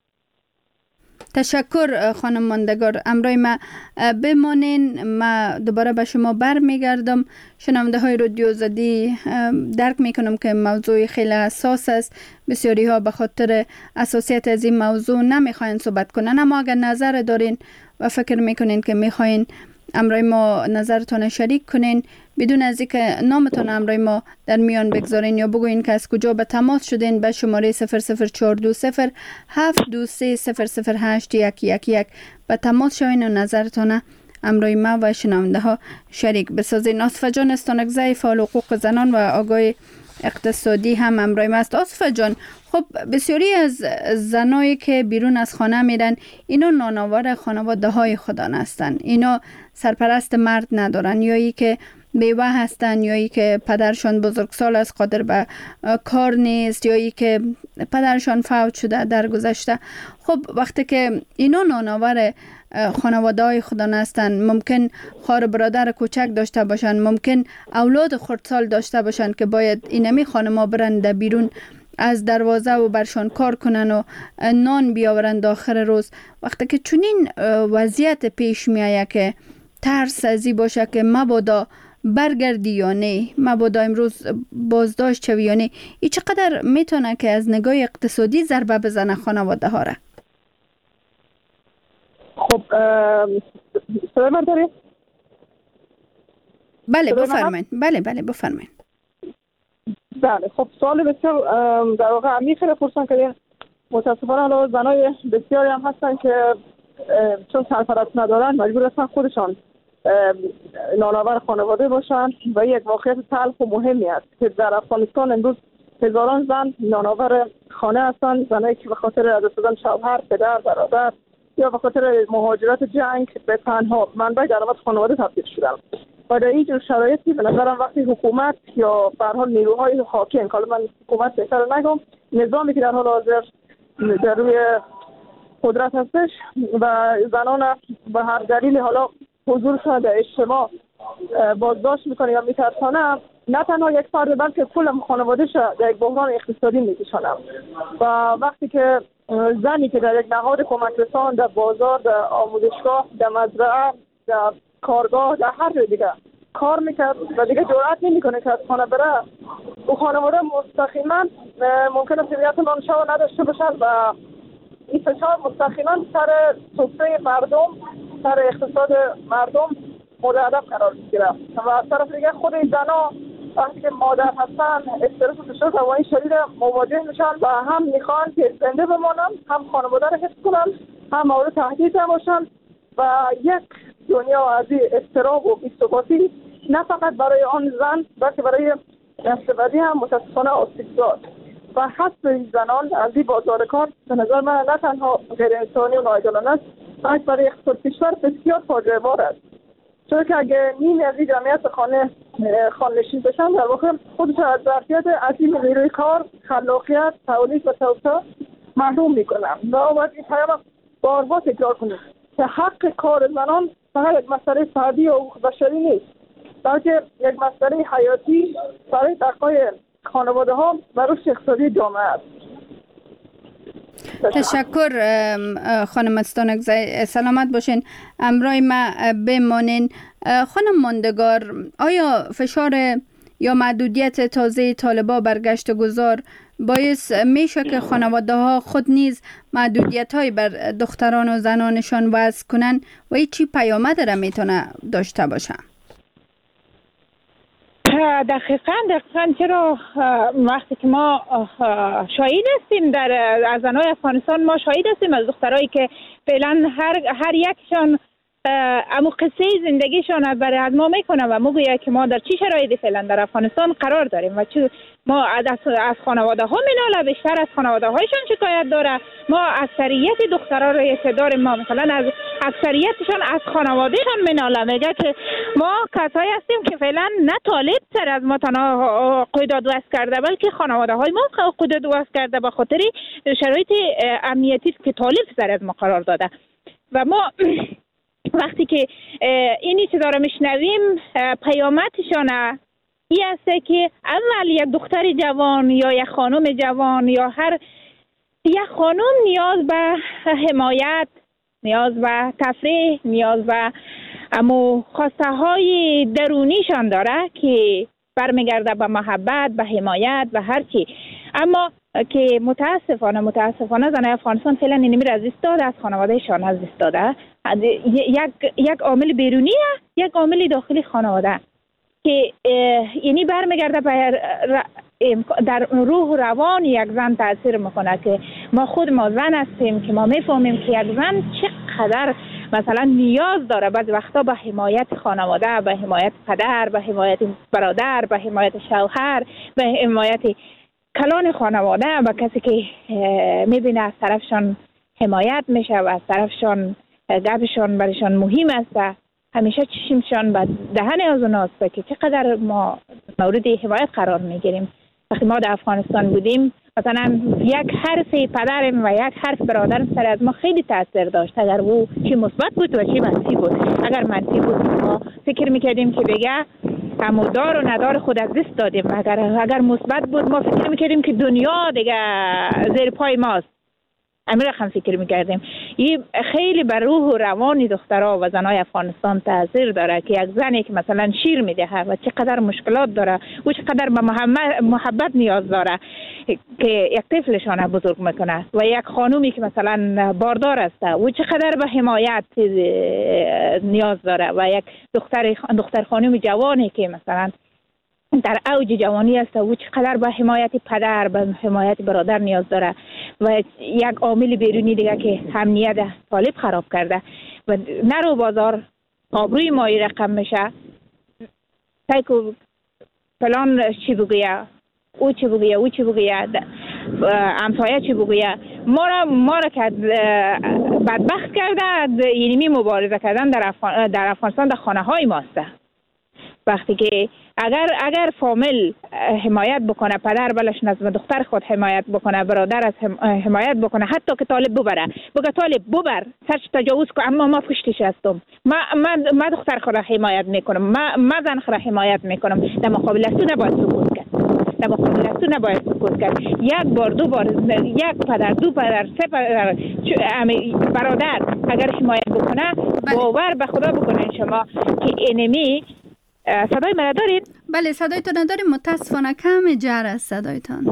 تشکر خانم ماندگار. امروز ما بمانین، ما دوباره به شما برمیگردم. شنونده های رادیو آزادی درک میکنم که موضوع خیلی حساس است، بسیاری ها به خاطر حساسیت از این موضوع نمیخواین صحبت کنن، اما اگر نظر دارین و فکر میکنین که میخواین امروز ما نظرتون شریک کنین بدون از اینکه نامتون امروز ما در میان بگذارین یا بگوین که از کجا به تماس شدین، به شماره 00420 723 008 به تماس شوین و نظرتون امروز ما و شنونده ها شریک بسازین. آصفه جان استانکزی، فعال حقوق زنان و آگاه اقتصادی هم امروز ما است. آصفه جان، خب بسیاری از زنایی که بیرون از خانه میرن اینا نانآور خانواده های خودان هستن، اینا سرپرست مرد ندارن، یا ای که بیوه هستن، یا ای که پدرشان بزرگسال است قادر به کار نیست، یا ای که پدرشان فوت شده در گذشته. خب وقتی که اینا نانآور خانواده های خودان هستن، ممکن خواهر برادر کوچک داشته باشن، ممکن اولاد خردسال داشته باشن که باید اینمی خانما برن در بیرون از دروازه و برشان کار کنن و نان بیاورند آخر روز. وقتی که چنین وضعیت پیش میآید که ترس ازی باشه که مبادا برگردی یا نه، مبادا امروز بازداشت شوی یا نه، ای چقدر میتونه که از نگاه اقتصادی ضربه بزنه خانواده ها را؟
خب صدای من داری؟
بله بفرمایید. بله بفرمایید.
بله خب سوال بسیار در واقع عمیق خیلی پرسان کردین. متاسفانه حالا زنای بسیاری هم هستن که چون سرپرست ندارن مجبور هستن خودشان نانآور خانواده باشن و یک واقعیت تلخ و مهمی است که در افغانستان امروز هزاران زن نانآور خانه هستند، زنایی که به خاطر از دست دادن شوهر، پدر، برادر یا به خاطر مهاجرت جنگ به تنها منبع درآمد خانواده تبدیل شدن. و در این جور شرایطی به نظرم وقتی حکومت یا به هر حال نیروهای حاکم، حالا من حکومت بهتر نگم، نظامی که در حال حاضر در روی قدرت هستش و زنان به هر دلیل حالا حضورشان در اجتماع بازداشت میکنه یا میترسانه، نه تنها یک فرد بلکه کل خانواده‌اش در یک بحران اقتصادی میکشانه. و وقتی که زنی که در یک نهاد کمک رسان، در بازار، در آموزشگاه، در مزرعه، در کارگاه، در هر جای دیگه کار میکرد و دیگه جرئت نمیکنه که از خانه بره، او خانواده مستقیما ممکنه هویت نانشا نداشته باشد و این فشار مستقیما سر سفره مردم، سر اقتصاد مردم مورد هدف قرار میگیره. و از طرف دیگه خود این زنا وقتی که مادر هستن استرس و فشار روانی شدید مواجه میشن و هم میخوان که زنده بمانن، هم خانواده رو حفظ کنن، هم مورد تهدید نباشن و یک دنیا از اضطراب و بی‌ثباتی نه فقط برای آن زن بلکه برای نسل بعدی هم متاسفانه آسیب‌زا و حذف زنان از این بازار کار به نظر من نه تنها غیر انسانی و ناعادلانه است، بلکه برای اقتصاد کشور بسیار فاجعه بار است. چون که اگه نیمی از این جمعیت خانه‌نشین بشن، در واقع خودشون از ظرفیت عظیم نیروی کار، خلاقیت، تولید و توسعه محروم میکنن. و باید این پیام بارها تکرار کنیم که حق کار زنان فقط یک مسئله فردی و بشری نیست، بلکه یک مسئله حیاتی برای بقای خانواده ها و رشد اقتصادی جامعه است.
تشکر خانم استانکزی، سلامت باشین. امروز ما بمانین. خانم ماندگار، آیا فشار یا محدودیت تازه طالبا بر گشت و گذار باعث میشه که خانواده ها خود نیز محدودیت های بر دختران و زنانشان وضع کنن و چی پیامد را میتونه داشته باشه؟
دقیقاً چرا وقتی که ما شاهد هستیم در زنای افغانستان، ما شاهد هستیم از دخترایی که فعلا هر یکشان اما قصه زندگیشان برای از ما میکنه و میگوید که ما در چی شرایطی فعلا در افغانستان قرار داریم و ما از خانواده ها میناله، بیشتر از خانواده هایشان شکایت داره. ما اکثریت دخترها رو که داریم، ما مثلا از اکثریتشان از خانوادهشان میناله، میگه که ما کسایی هستیم که فعلا نه طالب سر از ما تنها قیداد وضع کرده، بلکه خانواده های ما قیداد وضع کرده به خاطر شرایط امنیتی که طالب سر از ما قرار داده. و ما وقتی که اینی چیزا رو میشنویم، پیامدشان این است که اول یک دختر جوان یا یک خانم جوان یا یک خانم نیاز به حمایت، نیاز به تفریح، نیاز به خواسته های درونیشان داره که برمیگرده به محبت، به حمایت، به هر چی. اما که متاسفانه زنای افغانستان فعلا اینمی را از دست داده، از خانوادهشان از دست داده. یک عامل بیرونیه، یک عامل داخلی خانواده که یعنی برمیگرده در روح و روان یک زن تاثیر میکنه که ما زن هستیم که ما میفهمیم که یک زن چقدر مثلا نیاز داره بعضی وقتا به حمایت خانواده، به حمایت پدر، به حمایت برادر، به حمایت شوهر، به حمایت کلان خانواده، و کسی که میبینه از طرفشان حمایت میشه و از طرفشان گپشان برشان مهم است، همیشه چشمشان به دهن از اوناست که چقدر ما مورد حمایت قرار میگیریم. وقتی ما در افغانستان بودیم مثلا یک حرف پدرم و یک حرف برادرم سر از ما خیلی تاثیر داشت، اگر او چی مثبت بود و چی منفی بود. اگر منفی بود ما فکر میکردیم که دیگه دار و ندار خود از دست دادیم، اگر مثبت بود ما فکر میکردیم که دنیا دیگه زیر پای ماست. امیر رقم فکر میکردیم. این خیلی بر روح و روان دخترها و زنای افغانستان تاثیر داره که یک زنی که مثلا شیر میده و چقدر مشکلات داره و چقدر به محبت نیاز داره که یک طفلشان بزرگ میکنه، و یک خانومی که مثلا باردار است و چقدر به حمایت نیاز داره، و یک دختر خانوم جوانی که مثلا در اوج جوانی است و چقدر به حمایت پدر، به حمایت برادر نیاز داره. و یک عامل بیرونی دیگه که امنیت طالب خراب کرده و نرو بازار آبروی مایی رقم میشه، تایکو فلان چی بگویه، او چی بگویه، همسایه چی بگویه، ما را که بدبخت کرده. یعنی مبارزه کردن در افغانستان در خانه های ماسته. وقتی که اگر فامیل حمایت بکنه، پدر بلش از دختر خود حمایت بکنه، برادر از حمایت بکنه، حتی که طالب ببره، بگه طالب ببر، سرش تجاوز کن، اما ما پشتش هستم، ما دختر خود حمایت میکنم، ما زن خود حمایت میکنم. در مقابل از تو نباید سکوت کرد. یک بار، دو بار، یک پدر، دو پدر، سه پدر، برادر اگر حمایت بکنه، باور به خدا بکنین شما که اینمی. صدای من دارید؟
بله صدایتون نداریم، متاسفانه کم جر است صدایتان.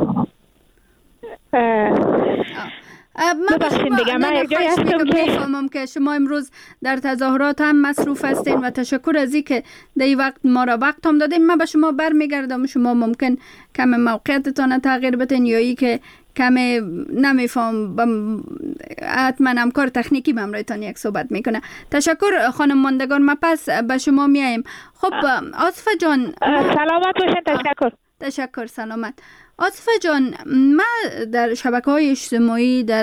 من میفهمم که شما امروز در تظاهرات هم مصروف هستین و تشکر از این که در این وقت ما را وقت هم دادیم. من به شما برمیگردم، شما ممکن کم موقعیتتان تغییر بدین یا ای که کم نمیفهم، حتما همکار تکنیکی بمرایتان یک صحبت میکنه. تشکر خانم ماندگان، ما پس به شما میاییم. خب عاطفه جان
سلامت باشین.
تشکر سلامت. عاطفه جان، من در شبکه‌های اجتماعی، در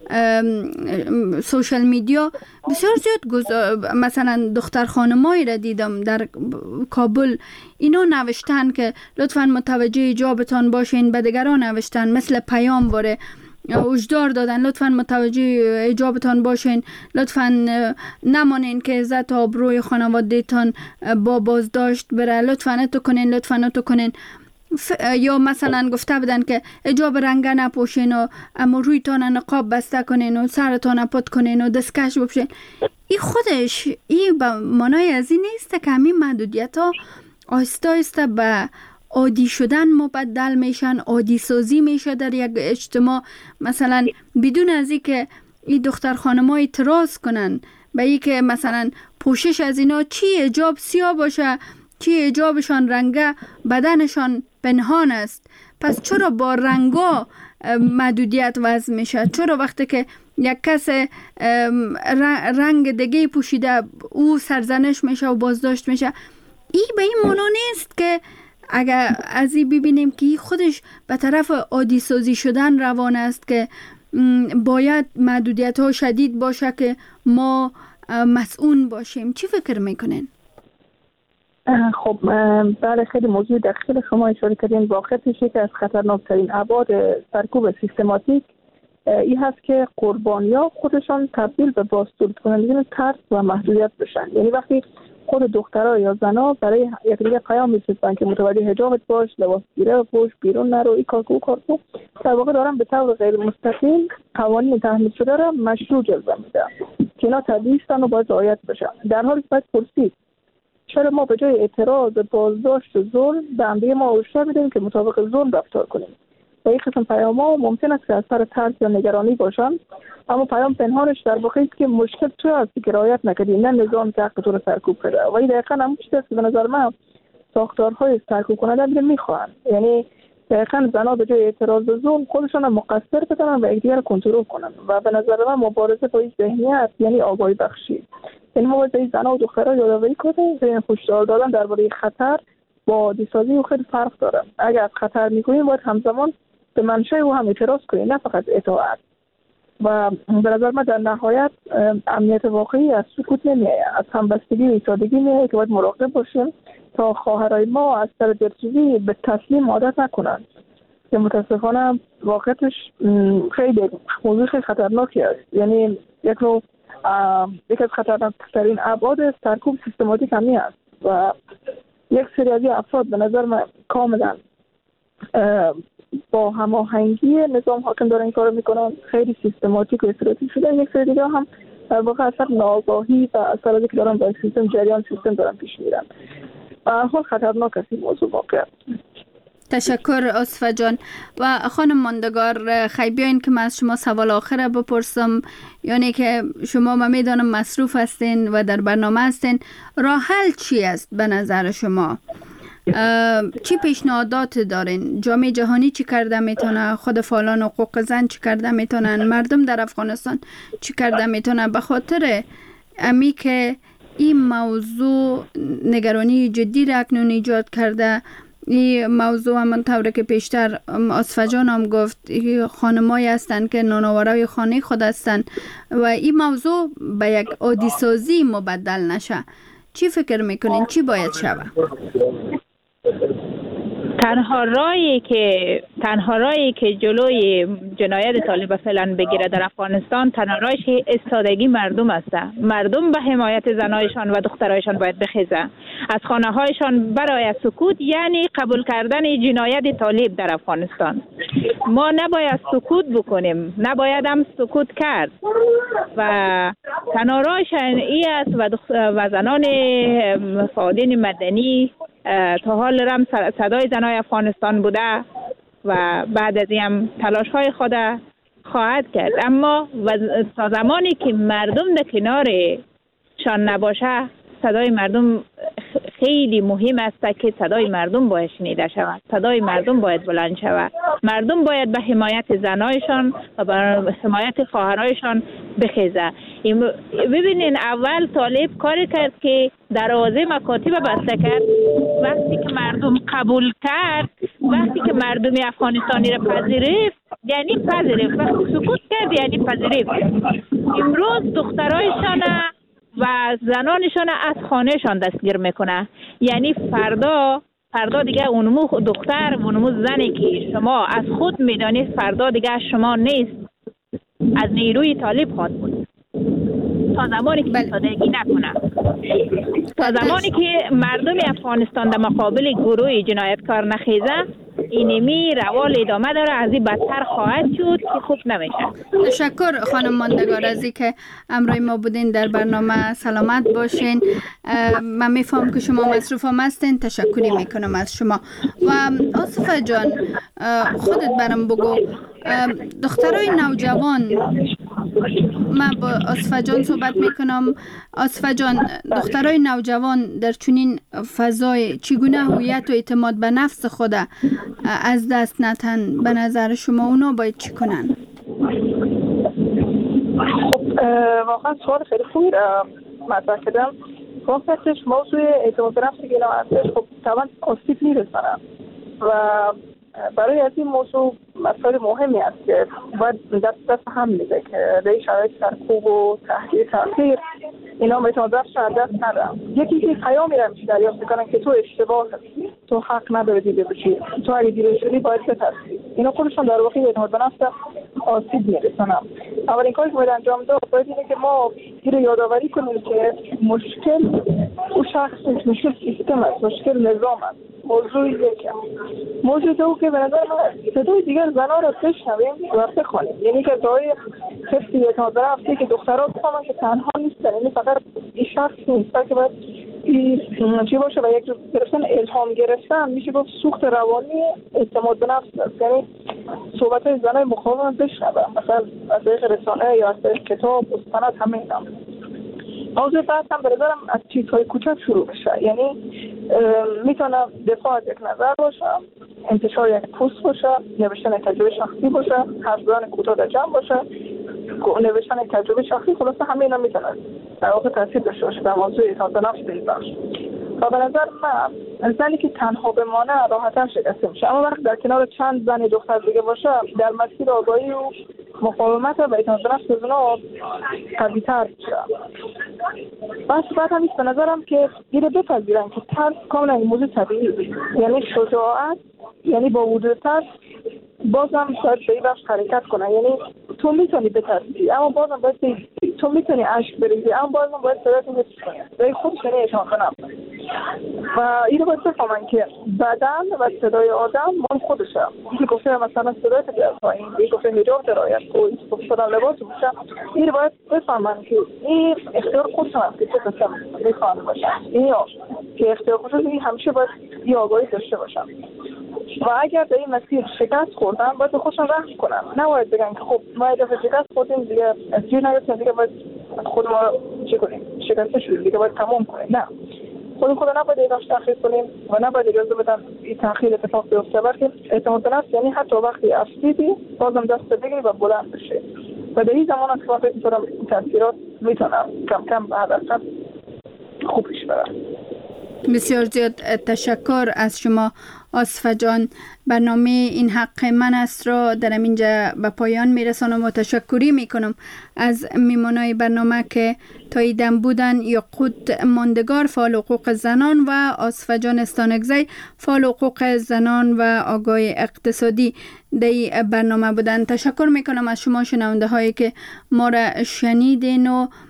سوشال میدیا بسیار زیاد مثلا دختر خانمایی را دیدم در کابل، اینا نوشتن که لطفاً متوجه حجابتان باشین، به دیگران نوشتن مثل پیام باره هشدار دادن لطفاً متوجه حجابتان باشین، لطفاً نمانین که عزت و آبروی خانواده‌تان با بازداشت بره، لطفاً تو کنین. یا مثلا گفته بودن که حجاب رنگه نپوشین و اما رویتان نقاب بسته کنین و سرتان پت کنین و دستکش بپوشین. این خودش این به معنای از این نیست که همین محدودیت ها آهسته آهسته به عادی شدن مبدل میشن، عادی سازی میشه در یک اجتماع. مثلا بدون از اینکه این دختر خانم‌ها اعتراض کنن به این که مثلا پوشش از اینا چی حجاب سیاه باشه، چی حجابشان رنگه، بدنشان پنهان است، پس چرا با رنگا محدودیت وضع میشه؟ چرا وقتی که یک کس رنگ دیگه پوشیده او سرزنش میشه و بازداشت میشه؟ این به این معنا نیست که اگر از این ببینیم که خودش به طرف عادی سازی شدن روان است که باید محدودیت ها شدید باشه که ما مسئول باشیم. چی فکر میکنین؟
خب بله، خیلی موضوع دقیق شما اشاره کردین. واقعیتش که از خطرناکترین ابعاد سرکوب سیستماتیک این هست که قربانی‌ها خودشان تبدیل به بازتولید کنندگان ترس و محدودیت بشن. یعنی وقتی خود دخترها یا زنها برای یکدیگر پیام می‌فرستن که متوجه حجابت باش، لباس گیره پوش، بیرون نرو، این کار کو، در واقع دارن به طور غیر مستقیم قوانین تحمیل شده را مشروع جلوه میدن که اینا طبیعی هستن و باید رعایت بشن. در حالی که باید پرسید چرا ما به جای اعتراض، بازداشت و ظلم به همدیگه ما هشدار میدیم که مطابق ظلم رفتار کنیم؟ و این قسم پیام‌ها ممکن است که از سر ترس یا نگرانی باشن، اما پیام پنهانش در واقع است که مشکل تو هستی که رعایت نکردی، نه نظام که حق تو رو سرکوب کرده. و این دقیقاً همون چیزی است که به نظر من ساختارهای سرکوب کننده میخوان. یعنی دقیقاً زنها به جای اعتراض و ظلم خودشان مقصر بدونن و یکدیگر رو کنترل کنن. و به نظر من مبارزه با این ذهنیت یعنی آگاهی بخشی. یعنی ما باید زنها و دخترها یادآوری کنیم که هشدار دادن درباره خطر با عادی سازی و خیلی فرق داره. اگر خطر می‌گوییم باید همزمان به منشأ او هم اعتراض کنیم، نه فقط اطاعت. و به نظر من در نهایت امنیت واقعی از سکوت نمیآید، از همبستگی و ایستادگی میآید که باید مراقب باشیم تا خواهرای ما از سر دلسوزی به تسلیم عادت نکنند که متاسفانه واقعیتش خیلی موضوع خیلی خطرناکی است. یعنی یکی از خطرناکترین ابعاد سرکوب سیستماتیک همین است و یک سری از افراد به نظر من کاملا با هماهنگی نظام حاکم دارن این کارو میکنن، خیلی سیستماتیک و استراتژیک شده. یک سری دیگه هم در واقع اثر ناآگاهی و اثر از که دارن با سیستم جریان سیستم دارن پیش میرن. به هر حال خطرناک است این موضوع واقعا.
تشکر آصفه جان. و خانم ماندگار، خیلی بیاین که من از شما سوال آخر بپرسم، یعنی که شما ما میدانم مصروف هستین و در برنامه هستین، راه حل چی است به نظر شما؟ چی پیشنهادات دارین؟ جامعه جهانی چی کرده میتونه؟ خود فعالان حقوق زن چی کرده میتونن؟ مردم در افغانستان چی کرده میتونن؟ به خاطر امی که این موضوع نگرانی جدی را اکنون ایجاد کرده. این موضوع همون طوری که پیشتر آصفه جان هم گفت، خانمایی هستن که نانآورای خانه خود هستن و این موضوع به یک عادی سازی مبدل نشه. چی فکر میکنین؟ چی باید شود؟
تنها راهی که جلوی جنایت طالب فعلا بگیره در افغانستان، تنها راهش ایستادگی مردم است. مردم به حمایت زنایشان و دخترایشان باید بخیزه، از خانه هایشان برای سکوت، یعنی قبول کردن جنایت طالب در افغانستان. ما نباید سکوت بکنیم، نباید هم سکوت کرد و تنها راهش این است و زنان فعالین مدنی تا حال رم صدای زنای افغانستان بوده و بعد از این هم تلاش های خود خواهد کرد. اما تا زمانی که مردم در کنارشان نباشه، صدای مردم خیلی مهم است که صدای مردم باید شنیده شود، صدای مردم باید بلند شود. مردم باید به حمایت زنایشان و به حمایت خواهرایشان بخیزه. ببینین اول طالب کاری کرد که دروازه مکاتب بسته کرد. وقتی که مردم قبول کرد، وقتی که مردم افغانستانی را پذیرفت، یعنی پذیرفت، وقتی سکوت کرد یعنی پذیرفت. امروز دخترایشان و زنانشان از خانهشان دستگیر میکنه. یعنی فردا دیگه اونمو دختر و اونمو زنی که شما از خود میدانید فردا دیگه شما نیست، از نیروی طالب خواهد بود. تا زمانی که ایستادگی نکنه، تا زمانی که مردم افغانستان در مقابل گروه جنایتکار نخیزه، اینمی روال ادامه داره، از این بدتر خواهد شد که خوب نمیشه.
تشکر خانم ماندگار از اینکه امروز ما بودین در برنامه. سلامت باشین. من میفهم که شما مصروف هم هستین. تشکری میکنم از شما. و آصفه جان خودت برام بگو، دخترای نوجوان، من با آصفه جان صحبت میکنم. آصفه جان، دخترای نوجوان در چنین فضای چگونه هویت و اعتماد به نفس خود از دست ندن؟ به نظر شما اونا باید چی کنن؟
واقعا سوال خیلی خوبی مطرح کردم. واقعا موضوع اعتماد به نفسی که اینا هستش، خب طبعا آسیب میرسنن و برای از این موضوع مسائل مهمی است که باید دست هم میده که در شرایط سرکوب و تحقیر اینا اعتماد به نفس از دست ندن. یکی که پیامی را میشه دریافت کنن که تو اشتباه هستی، تو حق نداری دیده بشی، تو اگه دیده شدی باید بترسی. اینا خودشون در واقع اعتماد به نفس آسیب میرسونن. اولین کاری که باید انجام داد باید اینه که ما این رو یادآوری کنیم که مشکل او شخص نیست، مشکل سیستم است، مشکل نظام است. موضوع یکم. موضوع دو که به نظر من صدای دیگر زنها را بشنویم و بخوانیم. یعنی که دعای حفظ اعتماد به نفس که دخترها بفهمن که تنها نیستن، یعنی فقط این شخص نیست، بلکه باید چی باشه و یک جور گرفتن الهام گرفتن میشه گفت سوخت روانی اعتماد به نفس است. یعنی صحبت های زنهای مخالفان بشنوم، مثلا از طریق رسانه یا از طریق کتاب و سند، همه اینا. موضوع بحث هم به نظرم از چیزهای کوچک شروع بشه. یعنی میتونه دفاع از یک نظر باشه، انتشار یک پست باشه، نوشتن تجربه شخصی باشه، حرف زدن کوتاه در جمع باشه، نوشتن تجربه شخصی. خلاصه همه اینا میتونه در واقع تاثیر داشته باشه در موضوع اعتماد به نفس این بخش. و به نظر من زنی که تنها بمانه راحت‌تر شکسته میشه، اما وقتی در کنار چند زن دختر دیگه باشه در مسیر آگاهی و مقاومت و اعتماد به نفس اونا قوی‌تر میشه. بس بعد هم به نظرم که اینو بپذیرن که ترس کاملا این موضوع طبیعی، یعنی شجاعت، یعنی با وجود ترس بازم باید به این بخش حرکت کنن. یعنی تو میتونی بترسی اما بازم باید تو میتونی اشک بریزی اما بازم باید صدایت رو حفظ کنی. برای خودش یعنی اعتماد به نفس. و اینو باید بفهمن که بدن و صدای آدم مال خودشه. اینکه گفته مثلا صدایت بیار پایین، این گفته حجاب درایت کن، این گفته لباس بپوشه، اینو باید بفهمن که این اختیار خودشون هست که چه قسم میخوان باشن. این که اختیار خودشون همیشه باید یه آگاهی داشته باشن. و اگر در این مسیر شکست خوردن باید به خودشون رحم کنن، نباید بگن که خب ما اگه شکست خوردیم دیگه از جیر نگرفتیم دیگه باید خود ما چی کنیم، شکسته شدیم دیگه باید تمام کنیم. نه، خود نباید ایداش تأخیر کنیم و نباید اجازه بدن این تأخیر اتفاق بیفته، بلکه اعتماد به نفس یعنی حتی وقتی افسیدی بازم دست بگیری و بلند بشی. و در این زمان هم که من فکر می‌کنم این تاثیرات میتونم کم کم به هدف خوب پیش برن.
بسیار زیاد تشکر از شما آصفه جان. برنامه این حق من است را در اینجا به پایان میرسانم و تشکری میکنم از میمانای برنامه که تاییدم بودن: یاقوت ماندگار فعال حقوق زنان و آصفه جان استانکزی فعال حقوق زنان و آگاه اقتصادی در برنامه بودن. تشکر میکنم از شما شنونده هایی که ما را شنیدین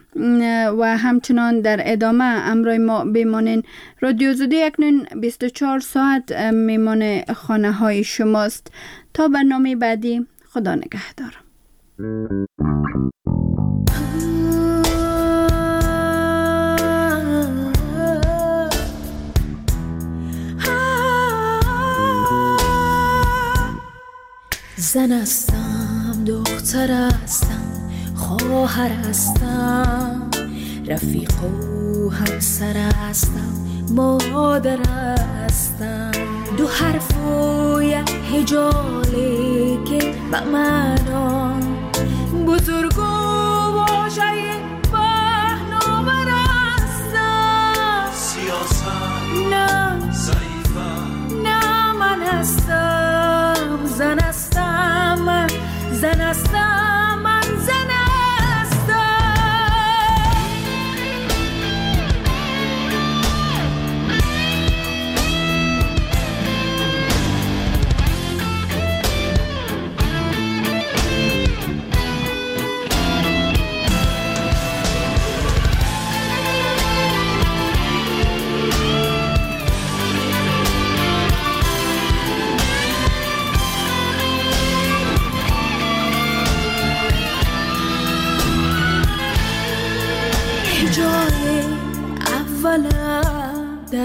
و همچنان در ادامه امروی ما بمانین. رادیو زدی اکنون 24 ساعت میمان خانه های شماست. تا برنامه بعدی، خدا نگهدار.
زن هستم، دختر هستم، خواهر هستم، رفیق و همسر هستم، مادر هستم. دو حرف و یک هجاله که به معنا بزرگ و واژه پهناور هستم. سیاست نه ضعیفم، نه من هستم زن هستم، من زن هستم، من زن هستم.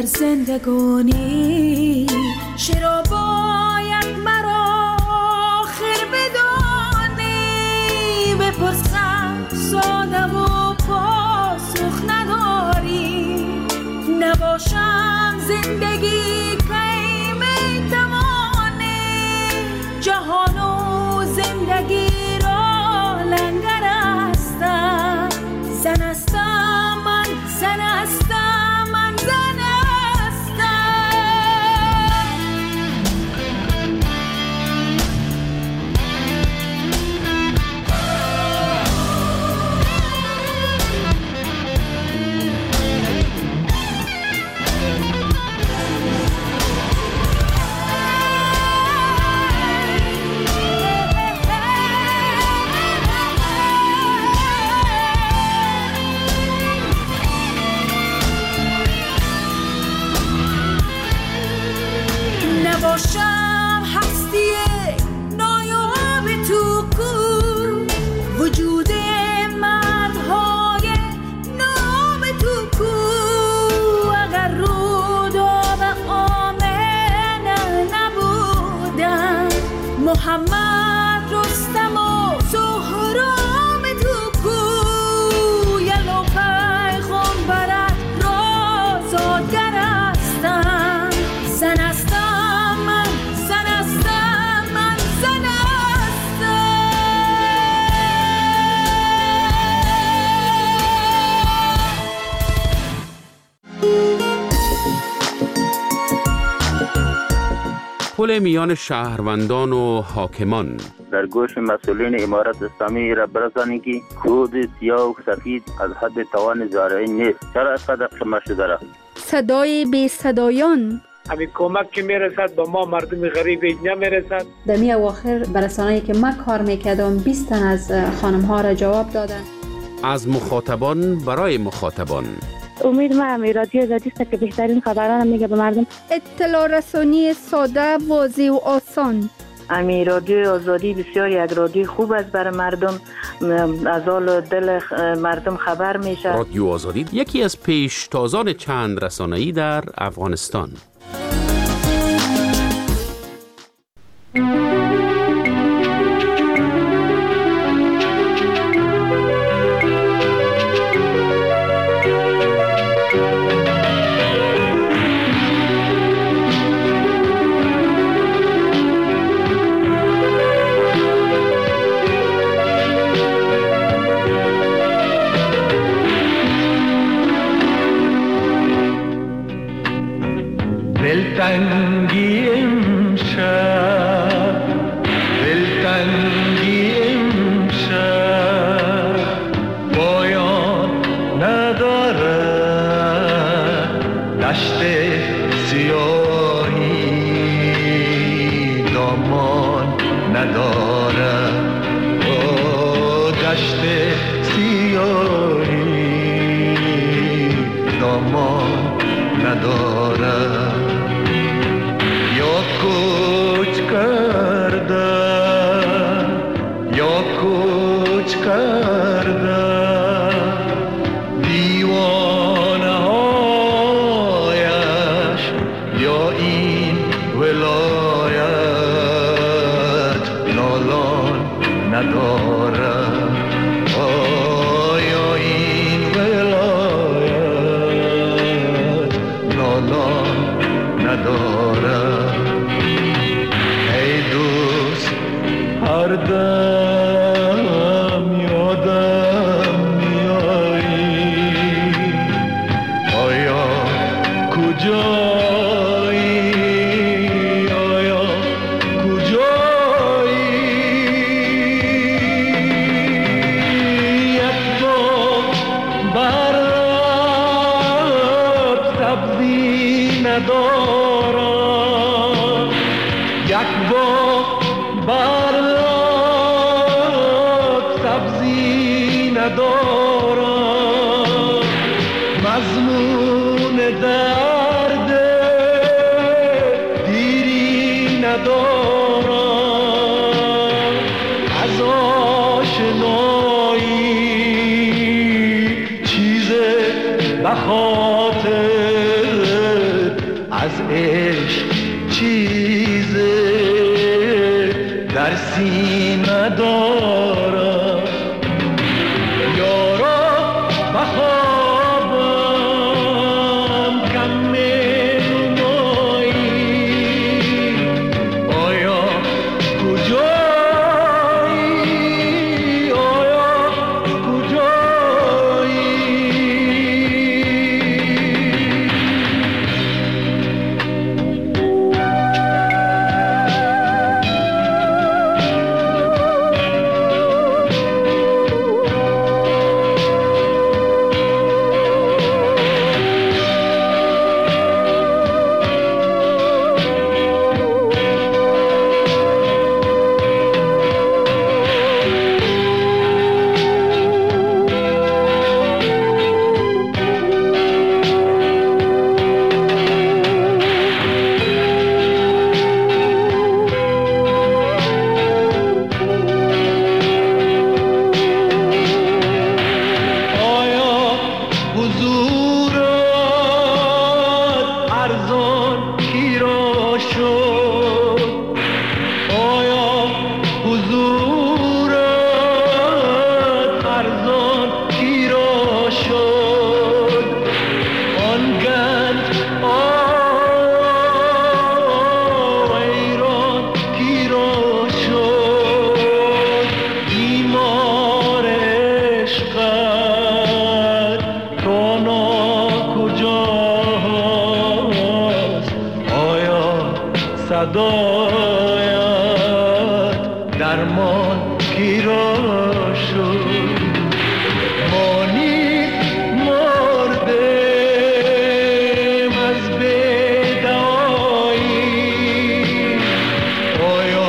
زندگانی چرا باید مرا آخر بدانی بپرسم ساده و پاسخ نداری نباشم زندگی کی میتوانی جهان و زندگی را لنگر هستم زن هستم من زن هستم من زن نباشم هستی نایاب تو کو وجود مردهای ناب تو کو اگر روداب آمنه نبودم محمد رستم و سهراب تو کو یلو پیغمبرت را زادگر هستم زن هستم
پل میان شهروندان و حاکمان
در گوش مسئولین امارت اسلامی را برسانید که کود سیاه و سفید از حد توان زارعی نیست. چرا اینقدر خمار شده را؟
صدای بی صدایان
همین کمک که میرسد به ما مردم غریب نمیرسد.
دمی اواخر برسانه‌ای که من کار میکردم 20 تن از خانم ها را جواب دادن.
از مخاطبان برای مخاطبان
امید ما همی رادیو آزادی است که بهترین خبران میگه به مردم.
اطلاع رسانی ساده، واضح و آسان.
امی رادیو آزادی بسیار یک رادیو خوب است برای مردم، از حال دل مردم خبر میشه.
رادیو آزادی یکی از پیشتازان چند رسانه‌ای در افغانستان.
دلتنگی امشب پایان نداره، دشت سیاهی دامان نداره، دشت سیاهی دامان نداره. یا کوچ کردن یا کوچ کردن دیوانه هایش، یا این ولایت نالان نداره، یا این ولایت نالان نداره. ای دوست هر دم یادم میایی، آیا کجایی، آیا کجایی؟ یک بار برات سبزی ندارم، یک بار برات سبزی ندارم، مضمون درد دیری ندارم، از آشنایی چیز به خاطر عشق چیزی در سینه دارم یارا بخوابم کم نمایی آیا کجایی آیا کجایی صدایت درمان گیرا شد مانی مردم از بدایی آیا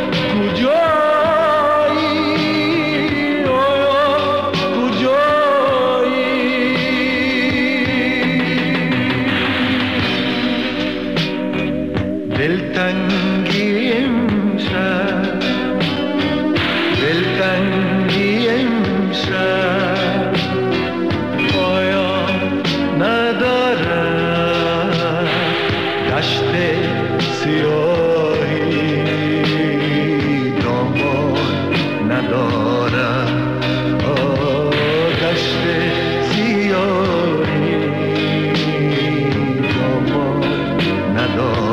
کجایی آیا کجایی دلتنگی امشب دلتنگی امشب پایان ندارد دشت سیاهی دامان ندارد دشت سیاهی دامان ندارد